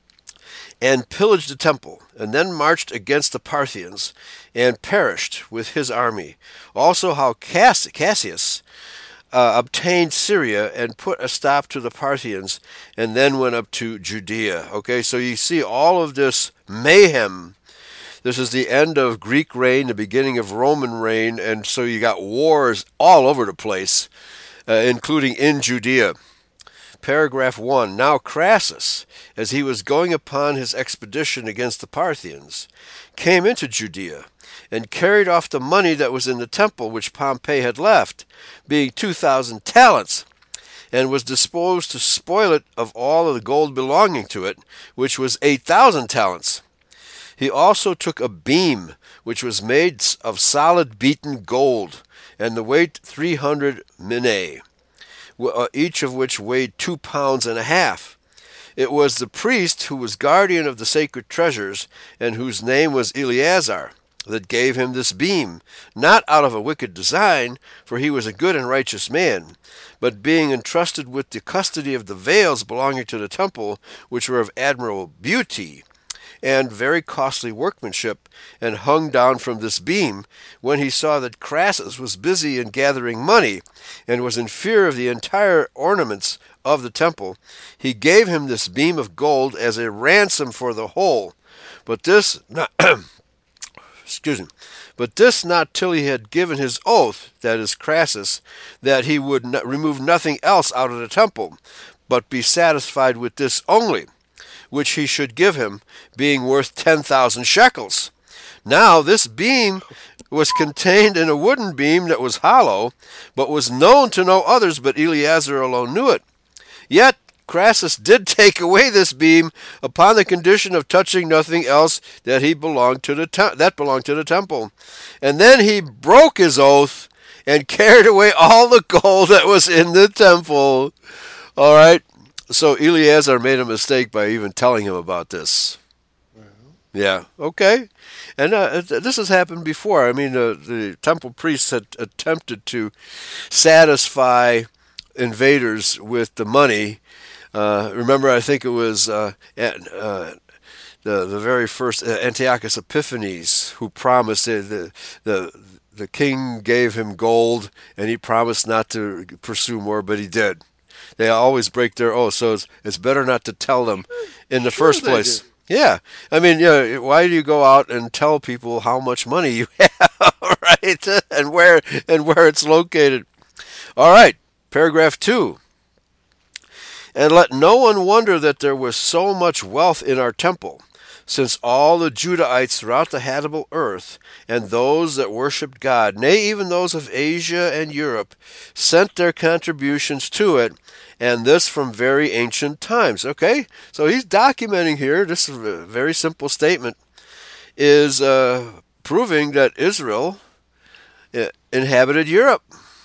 and pillaged the temple, and then marched against the Parthians, and perished with his army. Also how Cassius obtained Syria and put a stop to the Parthians, and then went up to Judea. Okay, so you see all of this mayhem. This is the end of Greek reign, the beginning of Roman reign, and so you got wars all over the place, including in Judea. Paragraph 1. Now Crassus, as he was going upon his expedition against the Parthians, came into Judea, and carried off the money that was in the temple which Pompey had left, being 2,000 talents, and was disposed to spoil it of all of the gold belonging to it, which was 8,000 talents. He also took a beam, which was made of solid beaten gold, and the weight 300 minae, each of which weighed 2 pounds and a half. It was the priest who was guardian of the sacred treasures, and whose name was Eleazar, that gave him this beam, not out of a wicked design, for he was a good and righteous man, but being entrusted with the custody of the veils belonging to the temple, which were of admirable beauty and very costly workmanship, and hung down from this beam, when he saw that Crassus was busy in gathering money, and was in fear of the entire ornaments of the temple, he gave him this beam of gold as a ransom for the whole. But this, excuse me, but this not till he had given his oath, that is Crassus, that he would remove nothing else out of the temple, but be satisfied with this only, which he should give him, being worth 10,000 shekels. Now this beam was contained in a wooden beam that was hollow, but was known to no others, but Eleazar alone knew it. Yet Crassus did take away this beam upon the condition of touching nothing else that belonged to the temple. And then he broke his oath and carried away all the gold that was in the temple. All right. So Eleazar made a mistake by even telling him about this. Yeah. Okay. And this has happened before. I mean, the temple priests had attempted to satisfy invaders with the money. Remember, I think it was the very first Antiochus Epiphanes who promised the king gave him gold, and he promised not to pursue more, but he did. They always break their oath, so it's better not to tell them in the first place. Yeah, I mean, why do you go out and tell people how much money you have, right? And where it's located? All right, paragraph 2. And let no one wonder that there was so much wealth in our temple, since all the Judahites throughout the habitable earth, and those that worshipped God, nay, even those of Asia and Europe, sent their contributions to it, and this from very ancient times. Okay, so he's documenting here, this is a very simple statement, is proving that Israel inhabited Europe.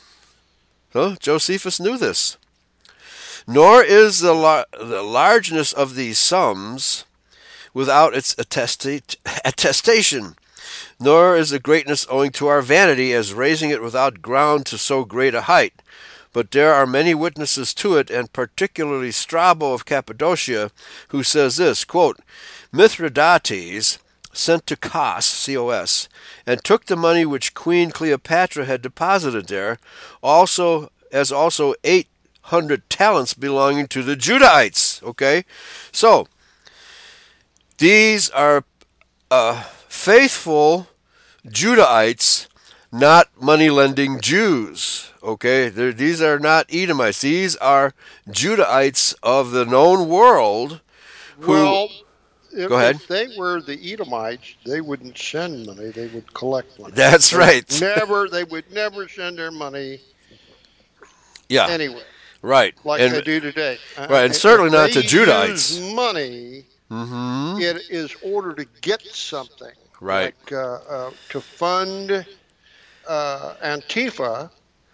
So Josephus knew this. Nor is the largeness of these sums without its attestation, nor is the greatness owing to our vanity as raising it without ground to so great a height. But there are many witnesses to it, and particularly Strabo of Cappadocia, who says this, quote, Mithridates sent to Kos, C-O-S, and took the money which Queen Cleopatra had deposited there, also 800 talents belonging to the Judahites. Okay, so these are faithful Judahites, not money-lending Jews. Okay, these are not Edomites. These are Judahites of the known world. Go ahead. If they were the Edomites, they wouldn't send money. They would collect money. That's right. They would never send their money. Yeah. Anyway. Right. Like they do today. Right, and certainly not to Judahites. Use money. It is order to get something. Right. Like to fund Antifa.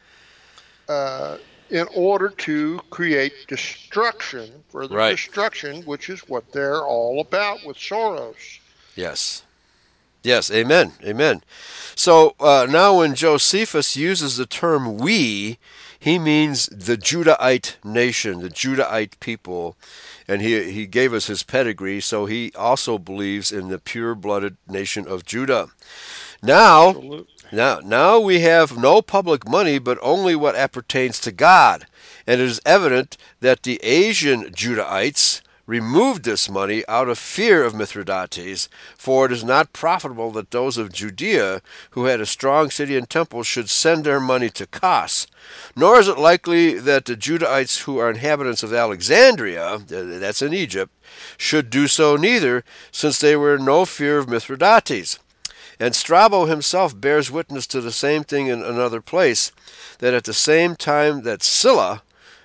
In order to create destruction, further destruction, which is what they're all about with Soros. Yes. Yes, amen, amen. So now when Josephus uses the term we, he means the Judahite nation, the Judahite people, and he gave us his pedigree, so he also believes in the pure-blooded nation of Judah. Now we have no public money, but only what appertains to God. And it is evident that the Asian Judahites removed this money out of fear of Mithridates, for it is not profitable that those of Judea, who had a strong city and temple, should send their money to Kos. Nor is it likely that the Judahites who are inhabitants of Alexandria, that's in Egypt, should do so neither, since they were in no fear of Mithridates. And Strabo himself bears witness to the same thing in another place, that at the same time that Sylla,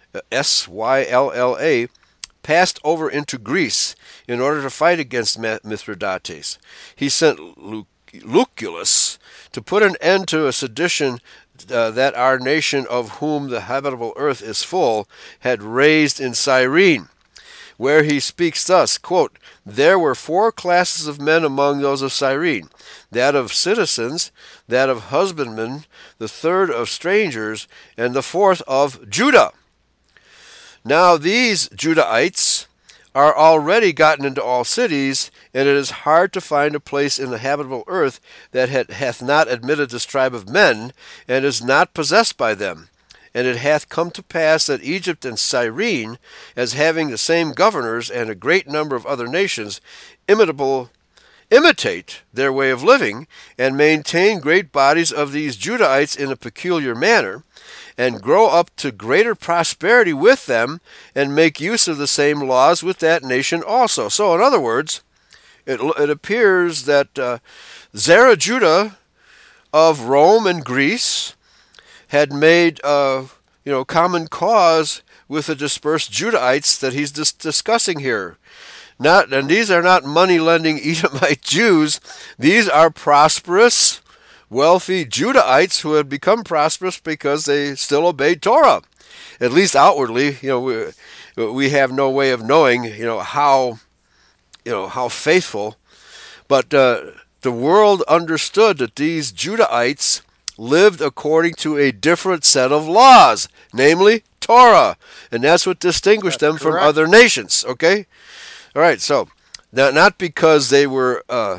Sylla, passed over into Greece in order to fight against Mithridates, he sent Lucullus to put an end to a sedition that our nation, of whom the habitable earth is full, had raised in Cyrene, where he speaks thus, quote, There were 4 classes of men among those of Cyrene, that of citizens, that of husbandmen, the third of strangers, and the fourth of Judah. Now these Judahites are already gotten into all cities, and it is hard to find a place in the habitable earth that hath not admitted this tribe of men, and is not possessed by them. And it hath come to pass that Egypt and Cyrene, as having the same governors and a great number of other nations, imitable imitate their way of living and maintain great bodies of these Judahites in a peculiar manner, and grow up to greater prosperity with them, and make use of the same laws with that nation also. So, in other words, it appears that Zerah Judah of Rome and Greece had made common cause with the dispersed Judahites that he's discussing here. And these are not money-lending Edomite Jews. These are prosperous, wealthy Judahites who had become prosperous because they still obeyed Torah. At least outwardly, we have no way of knowing, how faithful. But the world understood that these Judahites lived according to a different set of laws, namely Torah, and that's what distinguished them from other nations. Okay, all right. So, not because they were,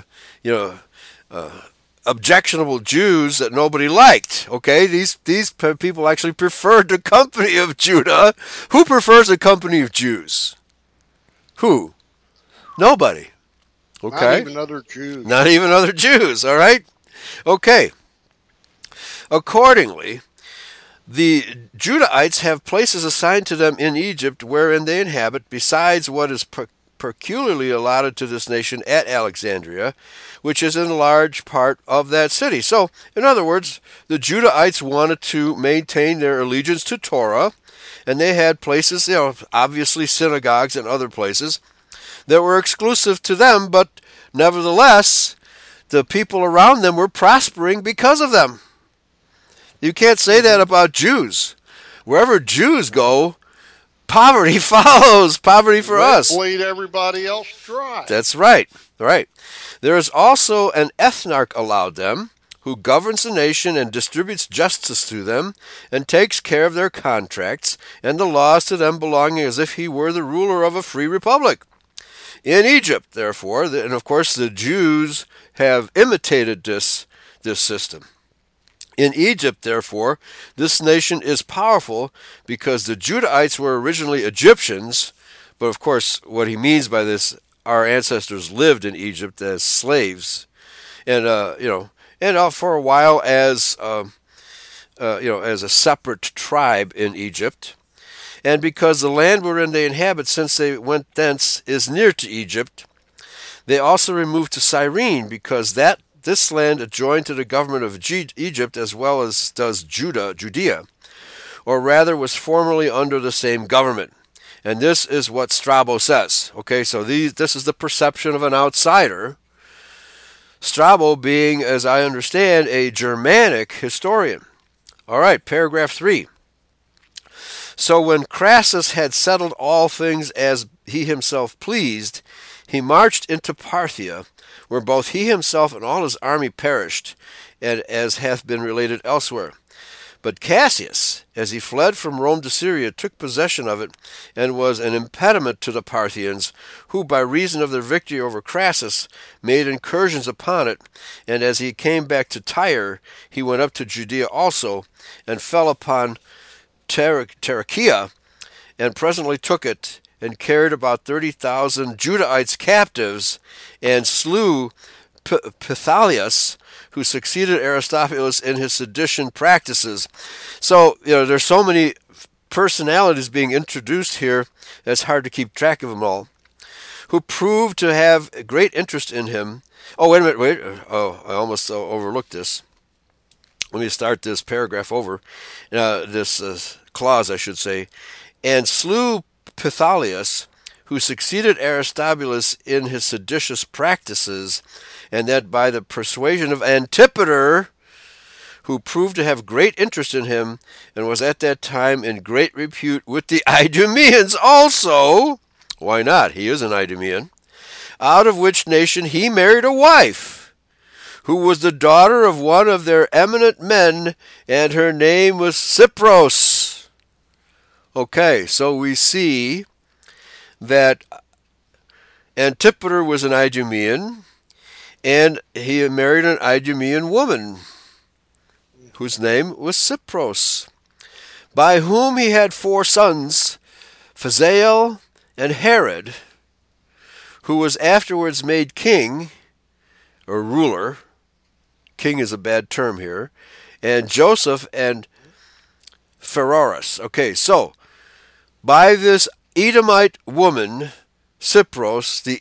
objectionable Jews that nobody liked. Okay, these people actually preferred the company of Judah. Who prefers the company of Jews? Who? Nobody. Okay. Not even other Jews. Not even other Jews. All right. Okay. Accordingly, the Judahites have places assigned to them in Egypt wherein they inhabit, besides what is peculiarly allotted to this nation at Alexandria, which is in a large part of that city. So, in other words, the Judahites wanted to maintain their allegiance to Torah, and they had places, obviously synagogues and other places, that were exclusive to them, but nevertheless, the people around them were prospering because of them. You can't say that about Jews. Wherever Jews go, poverty follows. Poverty for us. Bleed everybody else dry. That's right. Right. There is also an ethnarch allowed them, who governs the nation and distributes justice to them, and takes care of their contracts and the laws to them belonging as if he were the ruler of a free republic. In Egypt, therefore, and of course the Jews have imitated this system. In Egypt, therefore, this nation is powerful because the Judahites were originally Egyptians, but of course what he means by this, our ancestors lived in Egypt as slaves, and for a while as a separate tribe in Egypt. And because the land wherein they inhabit, since they went thence, is near to Egypt, they also removed to Cyrene, because this land adjoined to the government of Egypt as well as does Judea, or rather was formerly under the same government. And this is what Strabo says. Okay, so this is the perception of an outsider. Strabo being, as I understand, a Germanic historian. All right, paragraph 3. So when Crassus had settled all things as he himself pleased, he marched into Parthia, where both he himself and all his army perished, and as hath been related elsewhere. But Cassius, as he fled from Rome to Syria, took possession of it, and was an impediment to the Parthians, who by reason of their victory over Crassus made incursions upon it, and as he came back to Tyre, he went up to Judea also, and fell upon Tarichaea, and presently took it, and carried about 30,000 Judahites captives, and slew Pithalius, who succeeded Aristobulus in his sedition practices. So, there's so many personalities being introduced here, it's hard to keep track of them all, who proved to have great interest in him. Oh, wait a minute, I almost overlooked this. Let me start this paragraph over, this clause, I should say. And slew Pithalius, who succeeded Aristobulus in his seditious practices, and that by the persuasion of Antipater, who proved to have great interest in him, and was at that time in great repute with the Idumeans also. Why not? He is an Idumean. Out of which nation he married a wife, who was the daughter of one of their eminent men, and her name was Cypros. Okay, so we see that Antipater was an Idumean, and he married an Idumean woman, whose name was Cypros, by whom he had 4 sons, Phasael and Herod, who was afterwards made king, or ruler. King is a bad term here. And Joseph and Pheroras. Okay, so by this Edomite woman, Cypros, the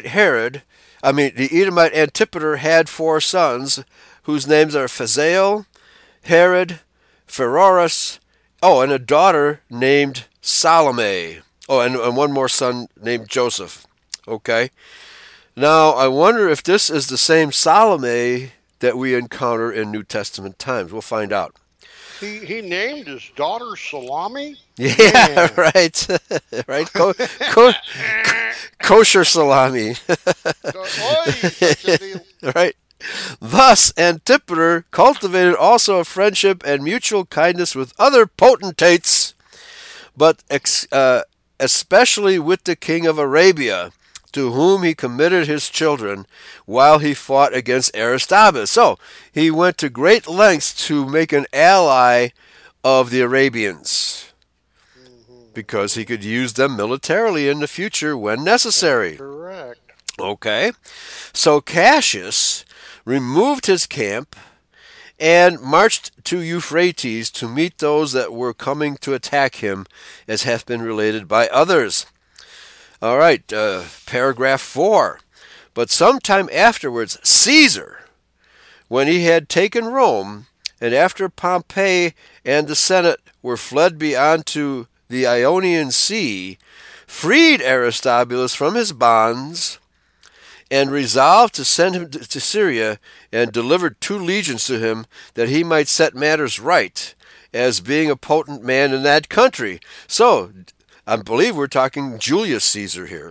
Edomite Antipater had 4 sons, whose names are Phasael, Herod, Pheroras, and a daughter named Salome. Oh, and one more son named Joseph. Okay. Now, I wonder if this is the same Salome that we encounter in New Testament times. We'll find out. He named his daughter Salami? Yeah, man. Right. Right. Kosher salami. Right. Thus, Antipater cultivated also a friendship and mutual kindness with other potentates, but especially with the king of Arabia, to whom he committed his children while he fought against Aristobulus. So, he went to great lengths to make an ally of the Arabians, because he could use them militarily in the future when necessary. That's correct. Okay. So Cassius removed his camp and marched to Euphrates to meet those that were coming to attack him, as hath been related by others. All right, paragraph 4. But sometime afterwards, Caesar, when he had taken Rome, and after Pompey and the Senate were fled beyond to the Ionian Sea, freed Aristobulus from his bonds, and resolved to send him to Syria, and delivered 2 legions to him, that he might set matters right, as being a potent man in that country. So, I believe we're talking Julius Caesar here.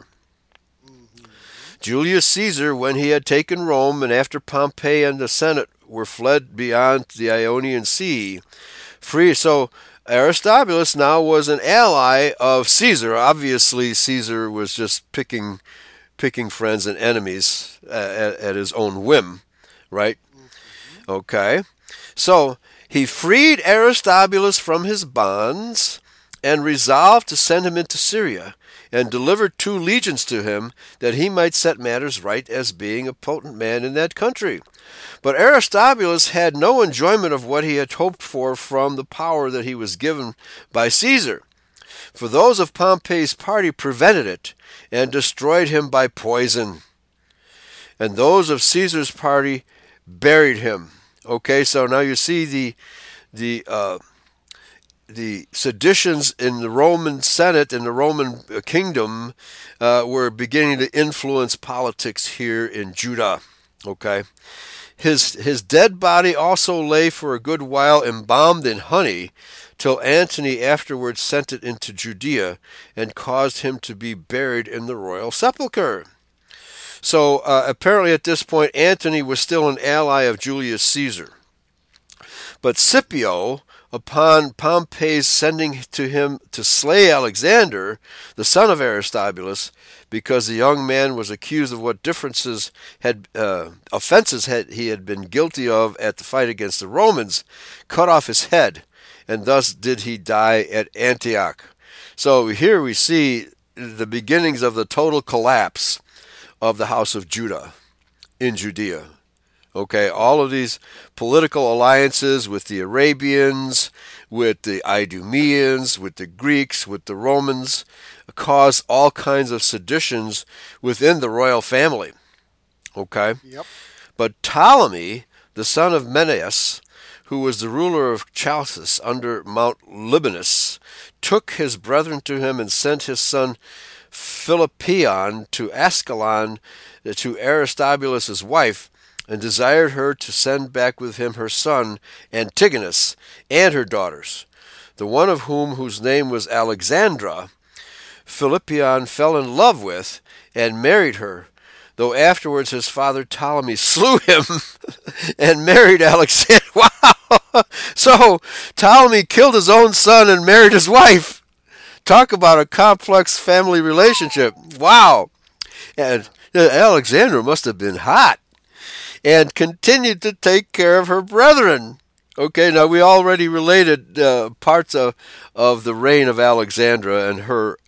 Julius Caesar, when he had taken Rome, and after Pompey and the Senate were fled beyond the Ionian Sea, free. So Aristobulus now was an ally of Caesar. Obviously, Caesar was just picking friends and enemies at his own whim, right? Okay. So he freed Aristobulus from his bonds and resolved to send him into Syria, and delivered 2 legions to him, that he might set matters right, as being a potent man in that country. But Aristobulus had no enjoyment of what he had hoped for from the power that he was given by Caesar. For those of Pompey's party prevented it, and destroyed him by poison. And those of Caesar's party buried him. Okay, so now you see the seditions in the Roman Senate and the Roman kingdom were beginning to influence politics here in Judah. Okay, his dead body also lay for a good while embalmed in honey, till Antony afterwards sent it into Judea, and caused him to be buried in the royal sepulchre. So apparently at this point Antony was still an ally of Julius Caesar. But Scipio, upon Pompey's sending to him to slay Alexander, the son of Aristobulus, because the young man was accused of what offenses he had been guilty of at the fight against the Romans, cut off his head, and thus did he die at Antioch. So here we see the beginnings of the total collapse of the house of Judah in Judea. Okay, all of these political alliances with the Arabians, with the Idumeans, with the Greeks, with the Romans, caused all kinds of seditions within the royal family. Okay? Yep. But Ptolemy, the son of Menneus, who was the ruler of Chalcis under Mount Libanus, took his brethren to him and sent his son Philippion to Ascalon to Aristobulus' wife, and desired her to send back with him her son Antigonus and her daughters, the one of whose name was Alexandra, Philippion fell in love with and married her, though afterwards his father Ptolemy slew him and married Alexandra. Wow! So Ptolemy killed his own son and married his wife. Talk about a complex family relationship. Wow! And Alexandra must have been hot, and continued to take care of her brethren. Okay, now we already related parts of the reign of Alexandra and her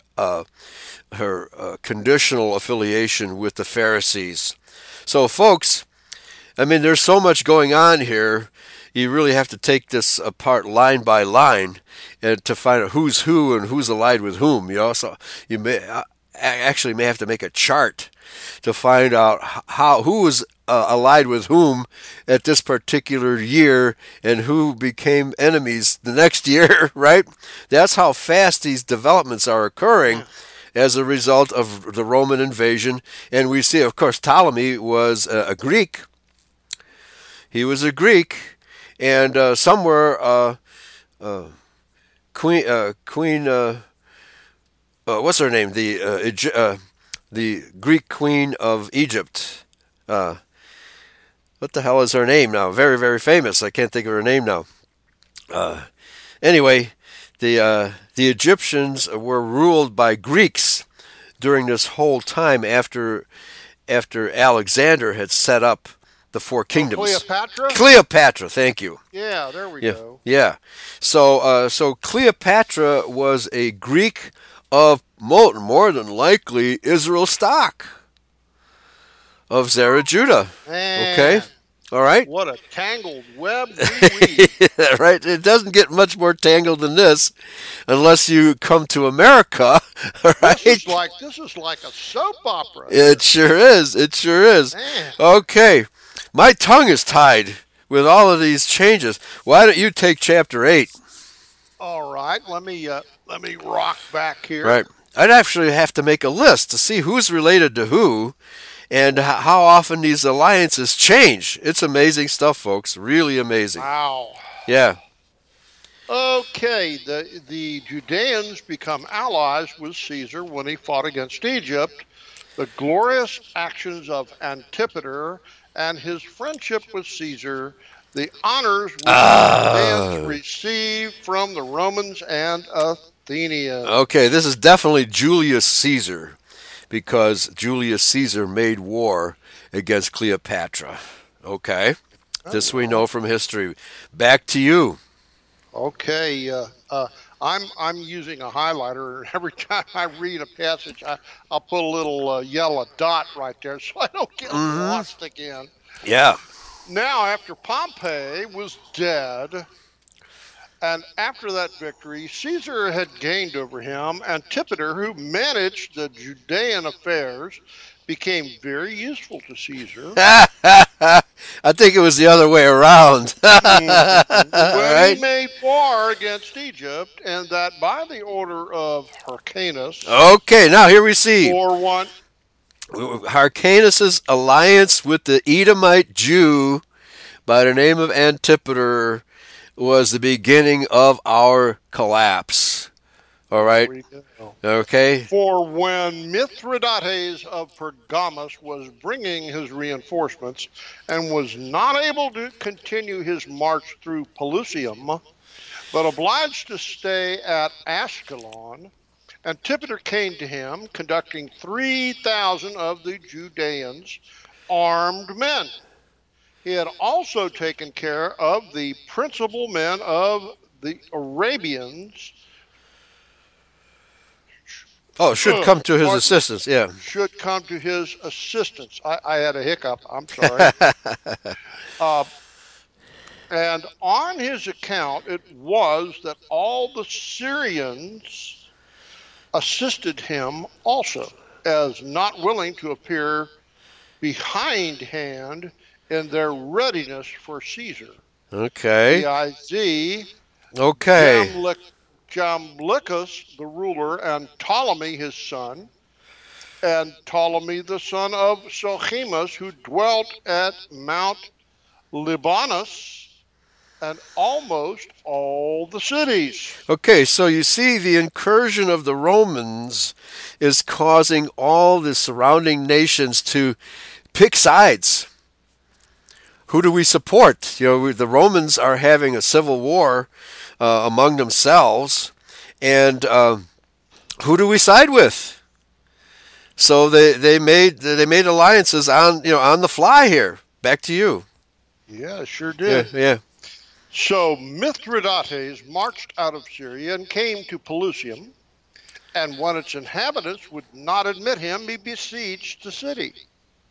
conditional affiliation with the Pharisees. So, folks, I mean, there's so much going on here. You really have to take this apart line by line and to find out who's who and who's allied with whom. So you may actually may have to make a chart to find out how who is allied with whom at this particular year and who became enemies the next year. Right? That's how fast these developments are occurring as a result of the Roman invasion. And we see, of course, Ptolemy was a Greek. He was a Greek, and somewhere Queen what's her name? The Greek Queen of Egypt. What the hell is her name now? Very, very famous. I can't think of her name now. Anyway, the Egyptians were ruled by Greeks during this whole time after Alexander had set up the four kingdoms. Cleopatra? Cleopatra, thank you. Yeah, there we go. Yeah. So Cleopatra was a Greek of more than likely Israel stock of Zerah Judah. Man, okay? All right? What a tangled web we weave. Right? It doesn't get much more tangled than this unless you come to America. Right? This is like a soap opera. It sure is. It sure is. Man. Okay. My tongue is tied with all of these changes. Why don't you take chapter 8? All right. Let me rock back here. Right. I'd actually have to make a list to see who's related to who and how often these alliances change. It's amazing stuff, folks. Really amazing. Wow. Yeah. Okay, the Judeans become allies with Caesar when he fought against Egypt. The glorious actions of Antipater and his friendship with Caesar, the honors which the Judeans received from the Romans and Athenians. Okay, this is definitely Julius Caesar, because Julius Caesar made war against Cleopatra. Okay, this we know from history. Back to you. Okay, I'm using a highlighter, and every time I read a passage, I'll put a little yellow dot right there so I don't get lost again. Yeah. Now, after Pompey was dead, and after that victory, Caesar had gained over him. Antipater, who managed the Judean affairs, became very useful to Caesar. I think it was the other way around. When he made war against Egypt, and that by the order of Hyrcanus. Okay, now here we see 4-1. Hyrcanus' alliance with the Edomite Jew by the name of Antipater was the beginning of our collapse. All right? Okay? For when Mithridates of Pergamus was bringing his reinforcements and was not able to continue his march through Pelusium, but obliged to stay at Ashkelon, Antipater came to him, conducting 3,000 of the Judeans, armed men. He had also taken care of the principal men of the Arabians. Oh, should come to his assistance, yeah. Should come to his assistance. I had a hiccup. I'm sorry. And on his account, it was that all the Syrians assisted him also, as not willing to appear behindhand in their readiness for Caesar. Okay. Biz, okay. Jamblichus, the ruler, and Ptolemy, his son, and Ptolemy, the son of Sohemus, who dwelt at Mount Libanus, and almost all the cities. Okay, so you see the incursion of the Romans is causing all the surrounding nations to pick sides. Who do we support? The Romans are having a civil war among themselves, and who do we side with? So they made alliances on the fly here. Back to you. Yeah, sure did. Yeah. So Mithridates marched out of Syria and came to Pelusium, and when its inhabitants would not admit him, he besieged the city.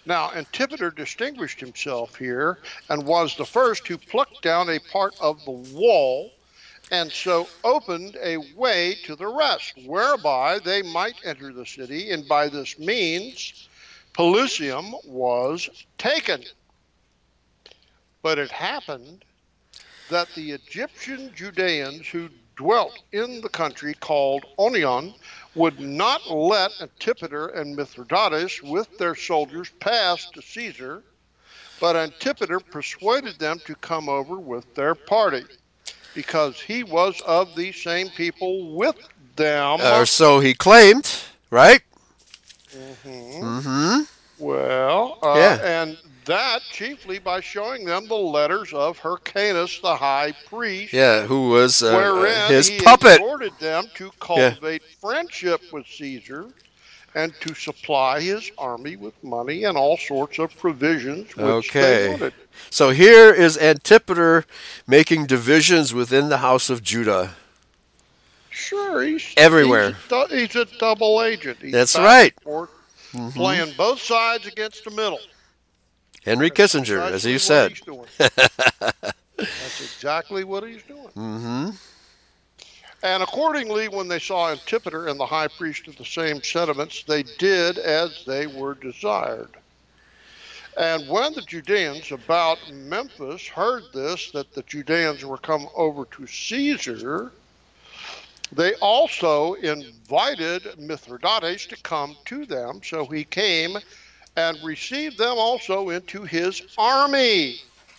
Now, Antipater distinguished himself here and was the first to pluck down a part of the wall and so opened a way to the rest, whereby they might enter the city, and by this means Pelusium was taken. But it happened that the Egyptian Judeans who dwelt in the country called Onion would not let Antipater and Mithridates with their soldiers pass to Caesar, but Antipater persuaded them to come over with their party, because he was of the same people with them. Or so he claimed, right? Mm-hmm. Well, Yeah. and that chiefly by showing them the letters of Hyrcanus the high priest, Yeah, who was wherein his he puppet. exhorted them to cultivate friendship with Caesar and to supply his army with money and all sorts of provisions which they wanted. So here is Antipater making divisions within the house of Judah. Sure, he's Everywhere. He's a double agent. He's That's back right. and forth, playing both sides against the middle. Henry Kissinger, as you said. That's exactly what he's doing. And accordingly, when they saw Antipater and the high priest of the same sentiments, they did as they were desired. And when the Judeans about Memphis heard this, that the Judeans were come over to Caesar, they also invited Mithridates to come to them. So he came and received them also into his army.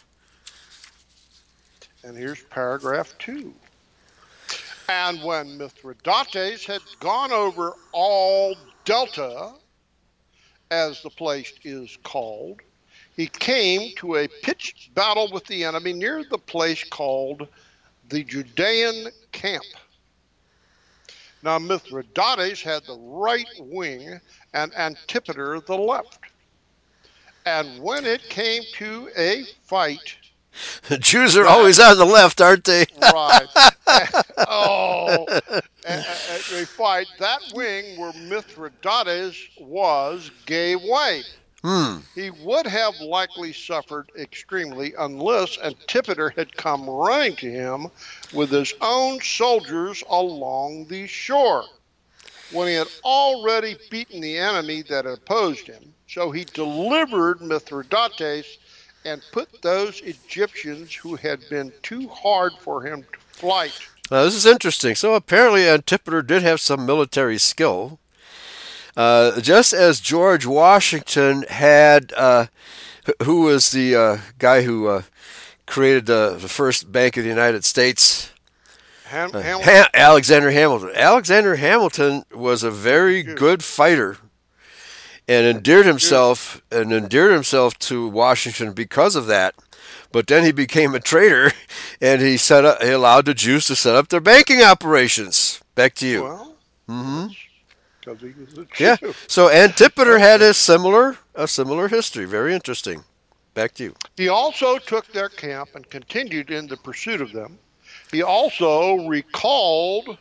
And here's paragraph 2. And when Mithridates had gone over all Delta, as the place is called, he came to a pitched battle with the enemy near the place called the Judean camp. Now Mithridates had the right wing and Antipater the left. And when it came to a fight, The Jews are always on the left, aren't they? right. A fight, that wing where Mithridates was gave way. He would have likely suffered extremely unless Antipater had come running to him with his own soldiers along the shore, when he had already beaten the enemy that opposed him. So he delivered Mithridates and put those Egyptians who had been too hard for him to flight. Now, this is interesting. So apparently Antipater did have some military skill. Just as George Washington had, who was the guy who created the first Bank of the United States? Alexander Hamilton. Alexander Hamilton was a very good fighter and endeared himself to Washington because of that. But then he became a traitor, and he allowed the Jews to set up their banking operations. Back to you. Well, because he was a Jew. Yeah. So Antipater had a similar history. Very interesting. Back to you. He also took their camp and continued in the pursuit of them. He also recalled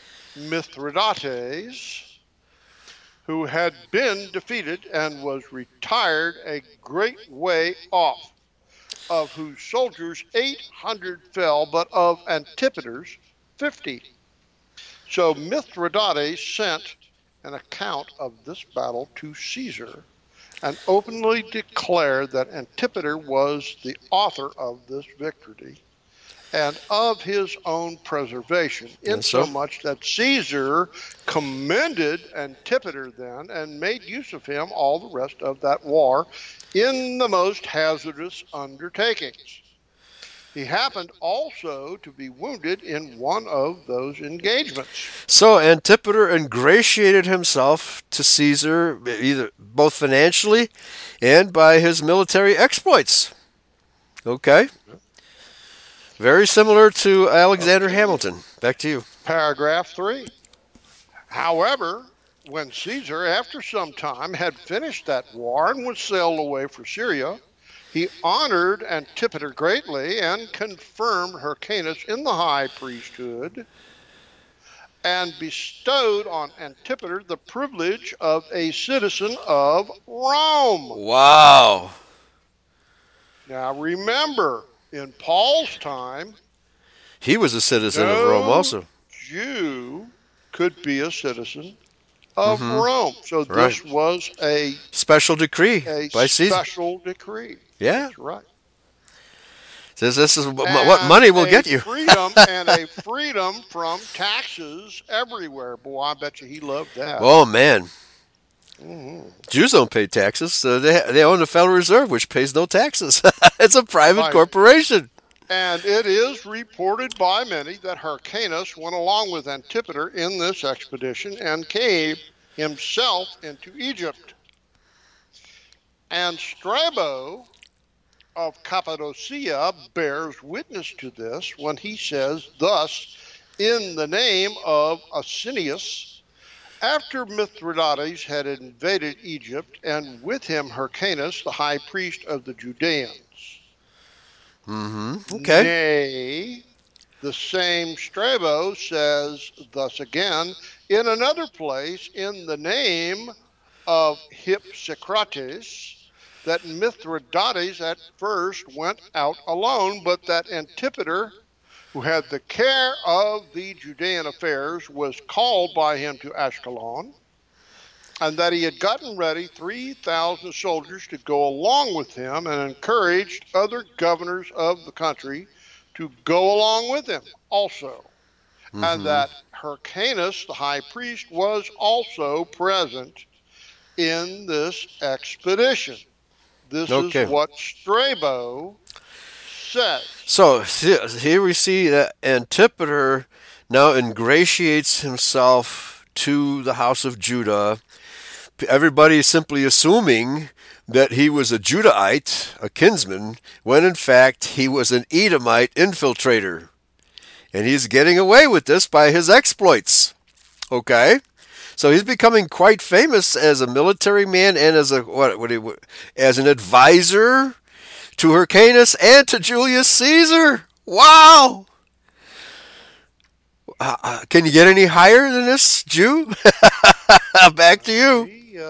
Mithridates, who had been defeated and was retired a great way off, of whose soldiers 800 fell, but of Antipater's 50. So Mithridates sent an account of this battle to Caesar and openly declared that Antipater was the author of this victory and of his own preservation, insomuch that Caesar commended Antipater then and made use of him all the rest of that war in the most hazardous undertakings. He happened also to be wounded in one of those engagements. So Antipater ingratiated himself to Caesar, both financially and by his military exploits. Okay. Very similar to Alexander Hamilton. Back to you. Paragraph 3. However, when Caesar, after some time, had finished that war and was sailed away for Syria, he honored Antipater greatly and confirmed Hyrcanus in the high priesthood. and bestowed on Antipater the privilege of a citizen of Rome. Wow. Now remember, in Paul's time, He was a citizen of Rome no also. Jew could be a citizen of Mm-hmm. Rome. So Right. this was Special decree a by Caesar. special decree. Yeah. That's right. Says this is what And money will get you. a freedom from taxes everywhere. Boy, I bet you he loved that. Oh man, Hmm. Jews don't pay taxes. So they own the Federal Reserve, which pays no taxes. It's a private Right. corporation. And it is reported by many that Hyrcanus went along with Antipater in this expedition and came himself into Egypt. And Strabo of Cappadocia bears witness to this when he says, thus, in the name of Asinius, after Mithridates had invaded Egypt, and with him Hyrcanus, the high priest of the Judeans. Mm-hmm. Okay. Nay, the same Strabo says thus again in another place in the name of Hypsicrates that Mithridates at first went out alone, but that Antipater, who had the care of the Judean affairs, was called by him to Ashkelon, and that he had gotten ready 3,000 soldiers to go along with him and encouraged other governors of the country to go along with him also, and Mm-hmm. that Hyrcanus, the high priest, was also present in this expedition. This Okay. is what Strabo says. So here we see that Antipater now ingratiates himself to the house of Judah. Everybody is simply assuming that he was a Judahite, a kinsman, when in fact he was an Edomite infiltrator. And he's getting away with this by his exploits. Okay? So he's becoming quite famous as a military man and as as an advisor to Hyrcanus and to Julius Caesar. Wow! Can you get any higher than this, Jew? Back to you.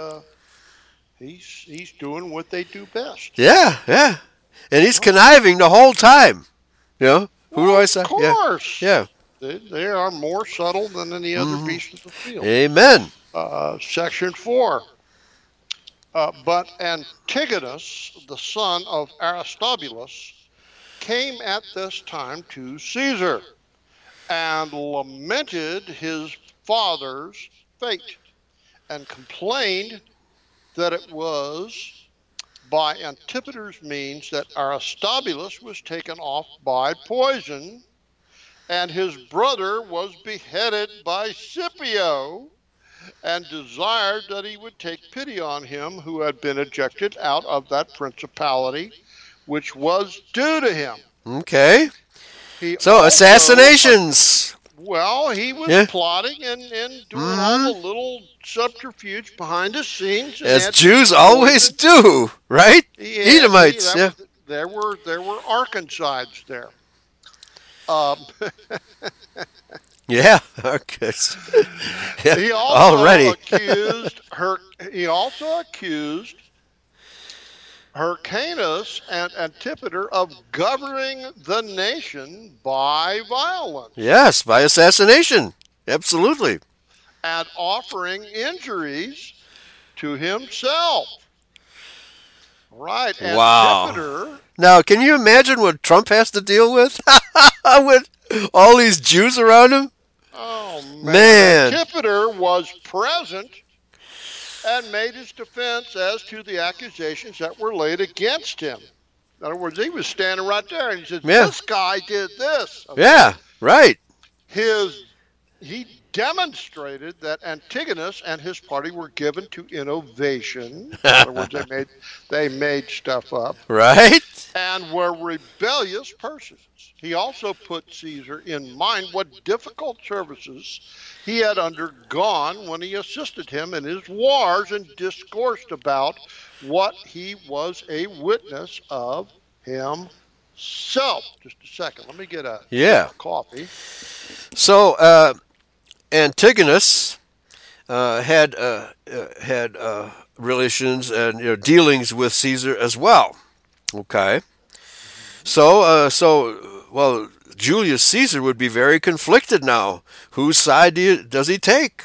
He's doing what they do best. Yeah, yeah. And he's conniving the whole time. You know? Who do I say? Of course. Yeah. They are more subtle than any other beast of the field. Amen. Section 4. But Antigonus, the son of Aristobulus, came at this time to Caesar and lamented his father's fate and complained that it was by Antipater's means that Aristobulus was taken off by poison and his brother was beheaded by Scipio, and desired that he would take pity on him who had been ejected out of that principality which was due to him. Okay. He So also, assassinations. well, he was Yeah. plotting and doing all the little subterfuge behind the scenes. And As had Jews poison. always do, right? Yeah, Edomites. Yeah. there were Arkancides there. Yeah. Okay. Yeah. He also Already. He also accused Hyrcanus and Antipater of governing the nation by violence Yes, by assassination. Absolutely. and offering injuries to himself. Right, Wow. Antipater. Now, can you imagine what Trump has to deal with? With all these Jews around him? Oh Man. Antipater was present and made his defense as to the accusations that were laid against him. In other words, he was standing right there and he said, Yeah. this guy did this. Okay? Yeah, right. He demonstrated that Antigonus and his party were given to innovation. In other words, they made stuff up Right? and were rebellious persons. He also put Caesar in mind what difficult services he had undergone when he assisted him in his wars and discoursed about what he was a witness of himself. Just a second. Let me get a Yeah. sip of coffee. So, Antigonus had relations and dealings with Caesar as well. Okay, well, Julius Caesar would be very conflicted now. Whose side does he take?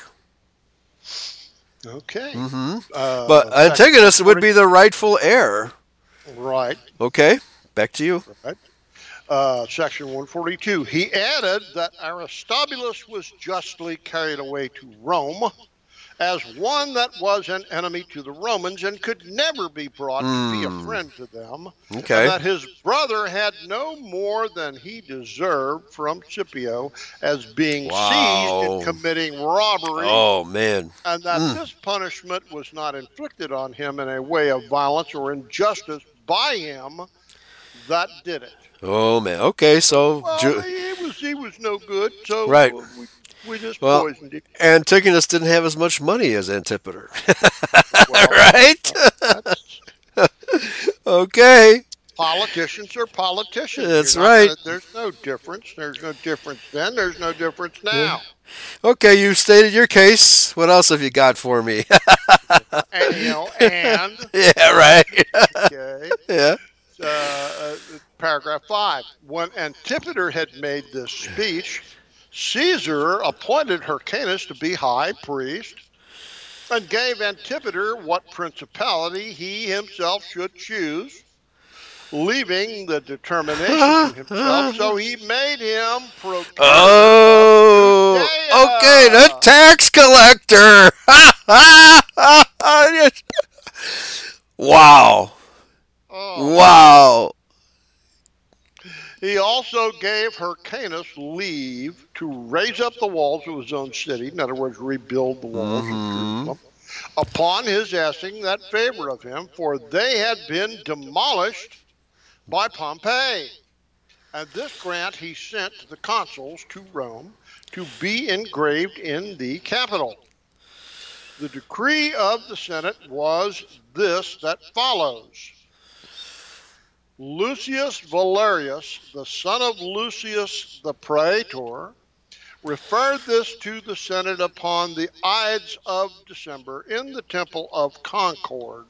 Okay. But Antigonus would be the rightful heir. Right. Okay, back to you. Right. Section 142. He added that Aristobulus was justly carried away to Rome as one that was an enemy to the Romans and could never be brought to be a friend to them, Okay. and that his brother had no more than he deserved from Scipio as being seized in committing robbery, Oh, man. and that this punishment was not inflicted on him in a way of violence or injustice by him that did it. Oh, man. Okay, so... Well, he was no good, so Right. we just Well, poisoned him. Antigonus didn't have as much money as Antipater. Well, Right? that's- Okay. Politicians are politicians. That's You're not right. there's no difference. There's no difference then. There's no difference now. Okay, you stated your case. What else have you got for me? And Yeah, right. okay, Yeah. paragraph 5. When Antipater had made this speech, Caesar appointed Hyrcanus to be high priest and gave Antipater what principality he himself should choose, leaving the determination to himself. So he made him procurator. Oh, okay, the tax collector. Wow. Wow. He also gave Hyrcanus leave to raise up the walls of his own city, in other words, rebuild the walls of Jerusalem, upon his asking that favor of him, for they had been demolished by Pompey. And this grant he sent to the consuls to Rome to be engraved in the Capitol. The decree of the Senate was this that follows. Lucius Valerius, the son of Lucius the Praetor, referred this to the Senate upon the Ides of December in the Temple of Concord.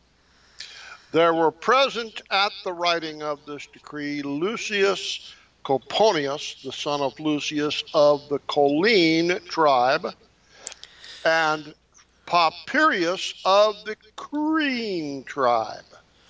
There were present at the writing of this decree Lucius Coponius, the son of Lucius of the Colline tribe, and Papirius of the Crene tribe,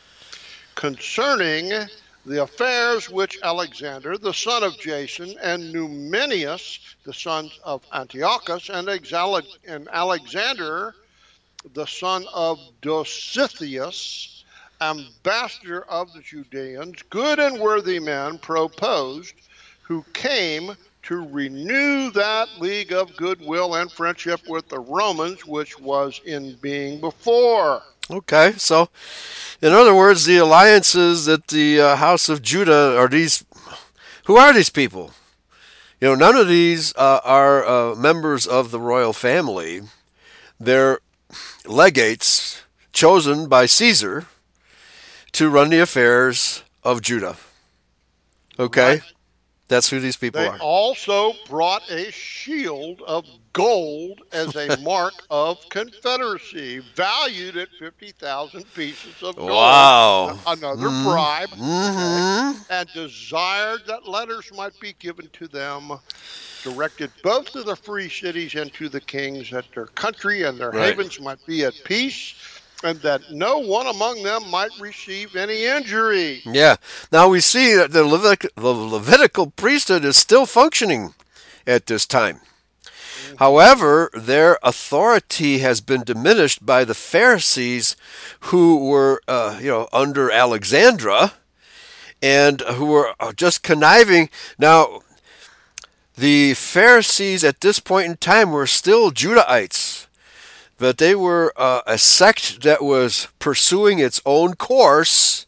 concerning the affairs which Alexander, the son of Jason, and Numenius, the sons of Antiochus, and Alexander, the son of Dositheus, ambassador of the Judeans, good and worthy men, proposed, who came to renew that league of goodwill and friendship with the Romans, which was in being before. Okay, so in other words, the alliances that the House of Judah are these. Who are these people? None of these are members of the royal family. They're legates chosen by Caesar to run the affairs of Judah. Okay? Right. That's who these people They are. also brought a shield of gold as a mark of confederacy, valued at 50,000 pieces of gold. Wow. Another bribe. Okay, and desired that letters might be given to them, directed both to the free cities and to the kings, that their country and their Right. havens might be at peace, and that no one among them might receive any injury. Yeah. Now we see that the Levitical priesthood is still functioning at this time. However, their authority has been diminished by the Pharisees who were, under Alexandra and who were just conniving. Now, the Pharisees at this point in time were still Judahites, but they were a sect that was pursuing its own course,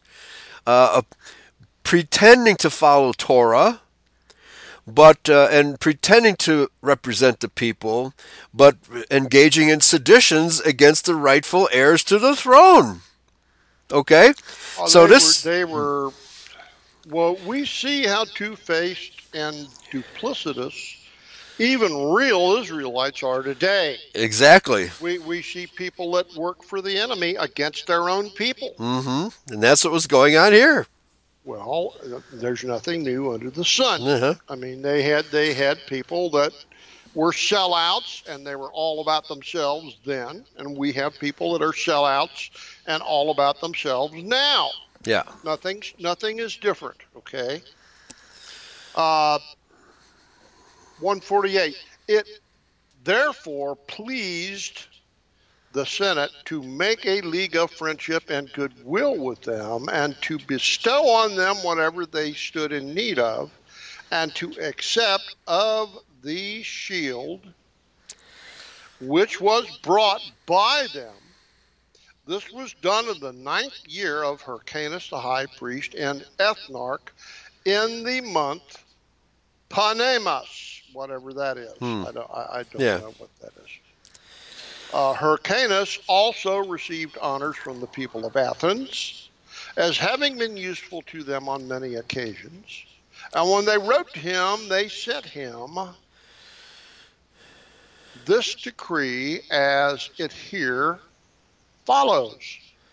pretending to follow Torah, but and pretending to represent the people, but engaging in seditions against the rightful heirs to the throne. Okay, Well, so well, we see how two-faced and duplicitous even real Israelites are today. Exactly. We see people that work for the enemy against their own people. Mm-hmm. And that's what was going on here. Well, there's nothing new under the sun. Uh-huh. I mean, they had people that were sellouts and they were all about themselves then, and we have people that are sellouts and all about themselves now. Yeah. Nothing is different. Okay. Uh, 148. It therefore pleased the Senate to make a league of friendship and goodwill with them, and to bestow on them whatever they stood in need of, and to accept of the shield which was brought by them. This was done in the 9th year of Hyrcanus the high priest and ethnarch, in the month Panemas, whatever that is. I don't know what that is. Hyrcanus also received honors from the people of Athens, as having been useful to them on many occasions. And when they wrote to him, they sent him this decree as it here follows.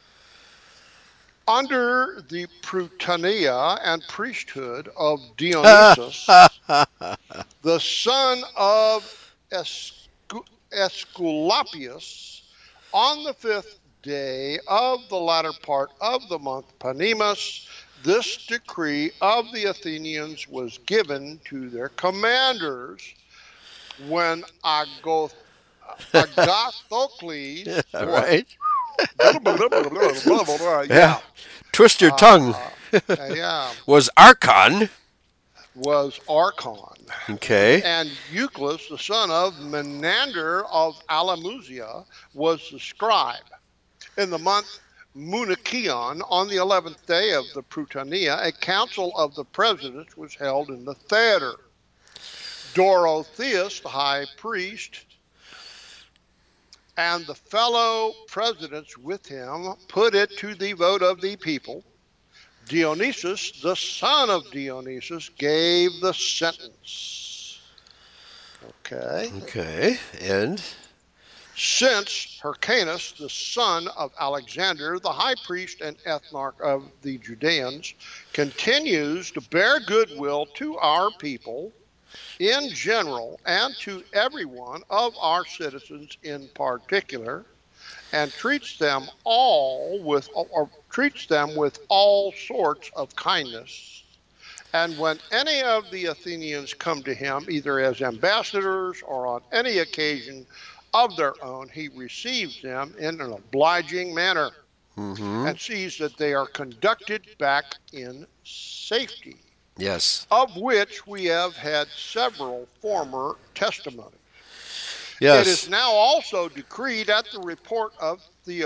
Under the Prytania and priesthood of Dionysus, the son of Aesculapius, on the 5th day of the latter part of the month Panemus, this decree of the Athenians was given to their commanders when Agathocles, what? Right. Yeah. Twist your tongue. Yeah. Was Archon. Was Archon. Okay. And Euclus, the son of Menander of Alamusia, was the scribe. In the month Munichion, on the 11th day of the Prytania, a council of the presidents was held in the theater. Dorotheus, the high priest, and the fellow presidents with him put it to the vote of the people. Dionysus, the son of Dionysus, gave the sentence. Okay. Okay. And Since Hyrcanus, the son of Alexander, the high priest and ethnarch of the Judeans, continues to bear goodwill to our people in general and to every one of our citizens in particular, and treats them with all sorts of kindness. And when any of the Athenians come to him, either as ambassadors or on any occasion of their own, he receives them in an obliging manner, and sees that they are conducted back in safety. yes. Of which we have had several former testimonies. Yes. It is now also decreed at the report of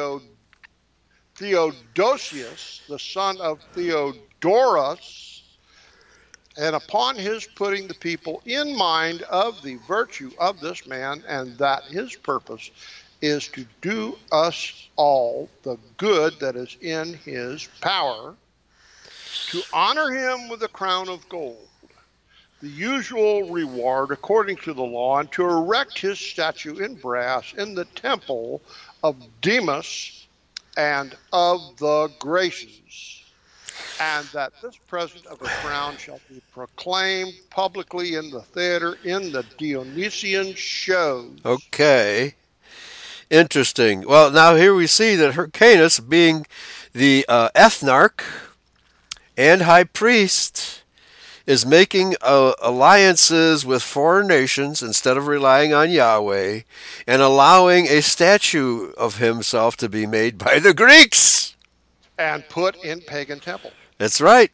Theodosius, the son of Theodorus, and upon his putting the people in mind of the virtue of this man, and that his purpose is to do us all the good that is in his power, to honor him with a crown of gold, the usual reward according to the law, and to erect his statue in brass in the temple of Demas and of the Graces, and that this present of a crown shall be proclaimed publicly in the theater in the Dionysian shows. Okay. Interesting. Well, now here we see that Hyrcanus, being the ethnarch and high priest, is making alliances with foreign nations instead of relying on Yahweh, and allowing a statue of himself to be made by the Greeks. And put in pagan temples. That's right.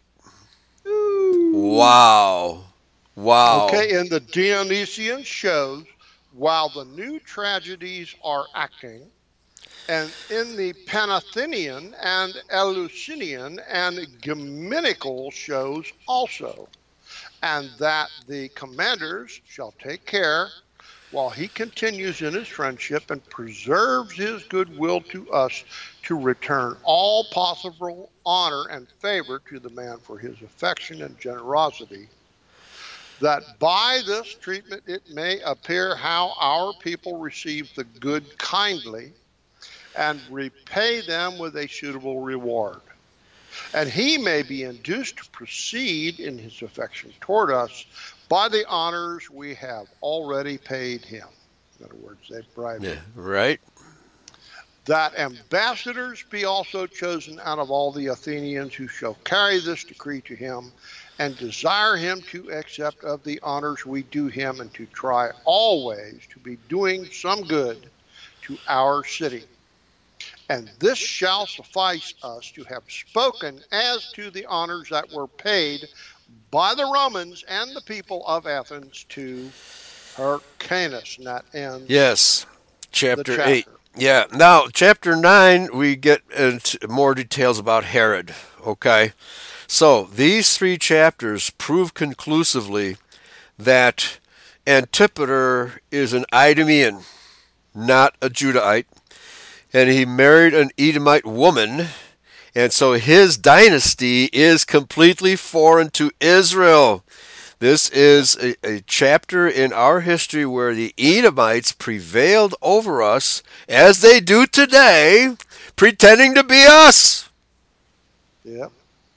Wow. Wow. Okay, in the Dionysian shows, while the new tragedies are acting, and in the Panathenian and Eleusinian and Geminical shows also, and that the commanders shall take care, while he continues in his friendship and preserves his goodwill to us, to return all possible honor and favor to the man for his affection and generosity, that by this treatment it may appear how our people receive the good kindly and repay them with a suitable reward. And he may be induced to proceed in his affection toward us by the honors we have already paid him. In other words, they've bribed him. Right. That ambassadors be also chosen out of all the Athenians who shall carry this decree to him and desire him to accept of the honors we do him and to try always to be doing some good to our city. And this shall suffice us to have spoken as to the honors that were paid by the Romans and the people of Athens to Hyrcanus. And that ends Yes. Chapter 8. Yeah. Now, chapter 9, we get into more details about Herod. Okay. So, these 3 chapters prove conclusively that Antipater is an Idumean, not a Judahite. And he married an Edomite woman, and so his dynasty is completely foreign to Israel. This is a chapter in our history where the Edomites prevailed over us, as they do today, pretending to be us. Yep.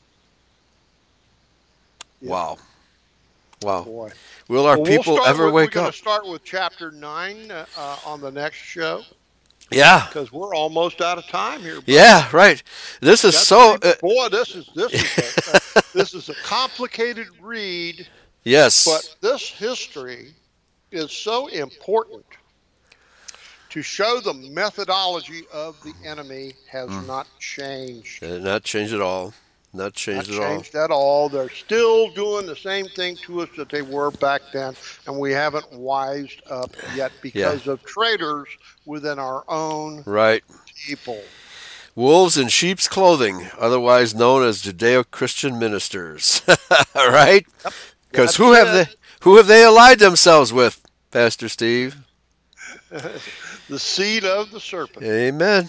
Wow. Wow. Boy. Will our people ever wake up? We're going to start with chapter 9 on the next show. Yeah, because we're almost out of time here. Bro. Yeah, right. This is boy. This is a complicated read. Yes, but this history is so important to show the methodology of the enemy has not changed. Not changed at all. Not changed at all. They're still doing the same thing to us that they were back then, and we haven't wised up yet because of traitors within our own people. Wolves in sheep's clothing, otherwise known as Judeo-Christian ministers. Right? Because who have they allied themselves with, Pastor Steve? The seed of the serpent. Amen.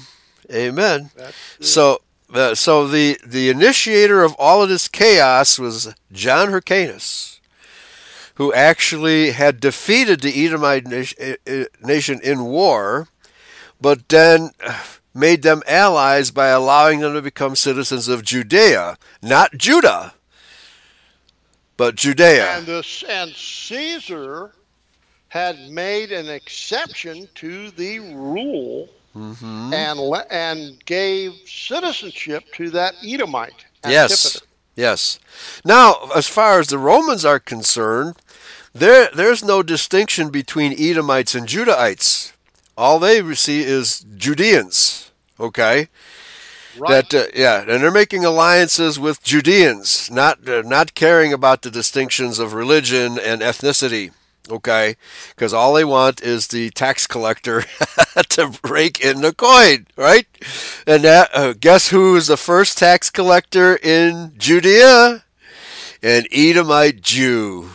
So the initiator of all of this chaos was John Hyrcanus, who actually had defeated the Edomite nation in war, but then made them allies by allowing them to become citizens of Judea, not Judah, but Judea. And Caesar had made an exception to the rule and gave citizenship to that Edomite. Yes. Now, as far as the Romans are concerned, there's no distinction between Edomites and Judahites. All they see is Judeans. Okay. Right. And they're making alliances with Judeans, not caring about the distinctions of religion and ethnicity. Okay, because all they want is the tax collector to rake in the coin, right? And guess who is the first tax collector in Judea? An Edomite Jew.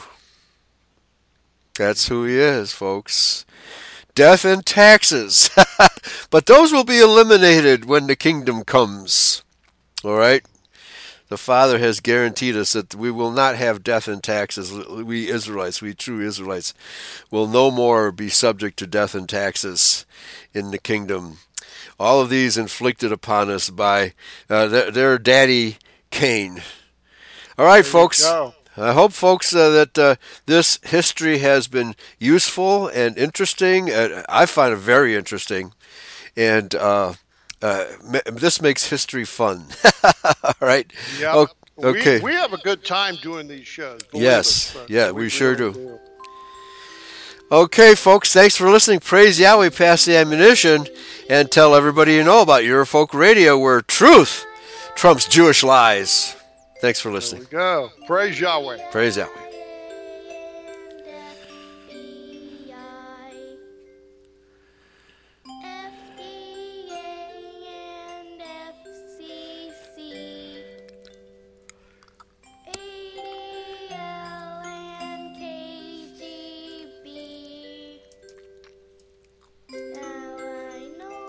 That's who he is, folks. Death and taxes. But those will be eliminated when the kingdom comes. All right? The Father has guaranteed us that we will not have death and taxes. We Israelites, we true Israelites, will no more be subject to death and taxes in the kingdom. All of these inflicted upon us by their daddy Cain. All right, folks. I hope, folks, that this history has been useful and interesting. I find it very interesting. And this makes history fun. All right. Yeah. Okay. We have a good time doing these shows. Yes. We sure do. Okay, folks. Thanks for listening. Praise Yahweh. Pass the ammunition and tell everybody you know about Eurofolk Radio, where truth trumps Jewish lies. Thanks for listening. There we go. Praise Yahweh. Praise Yahweh.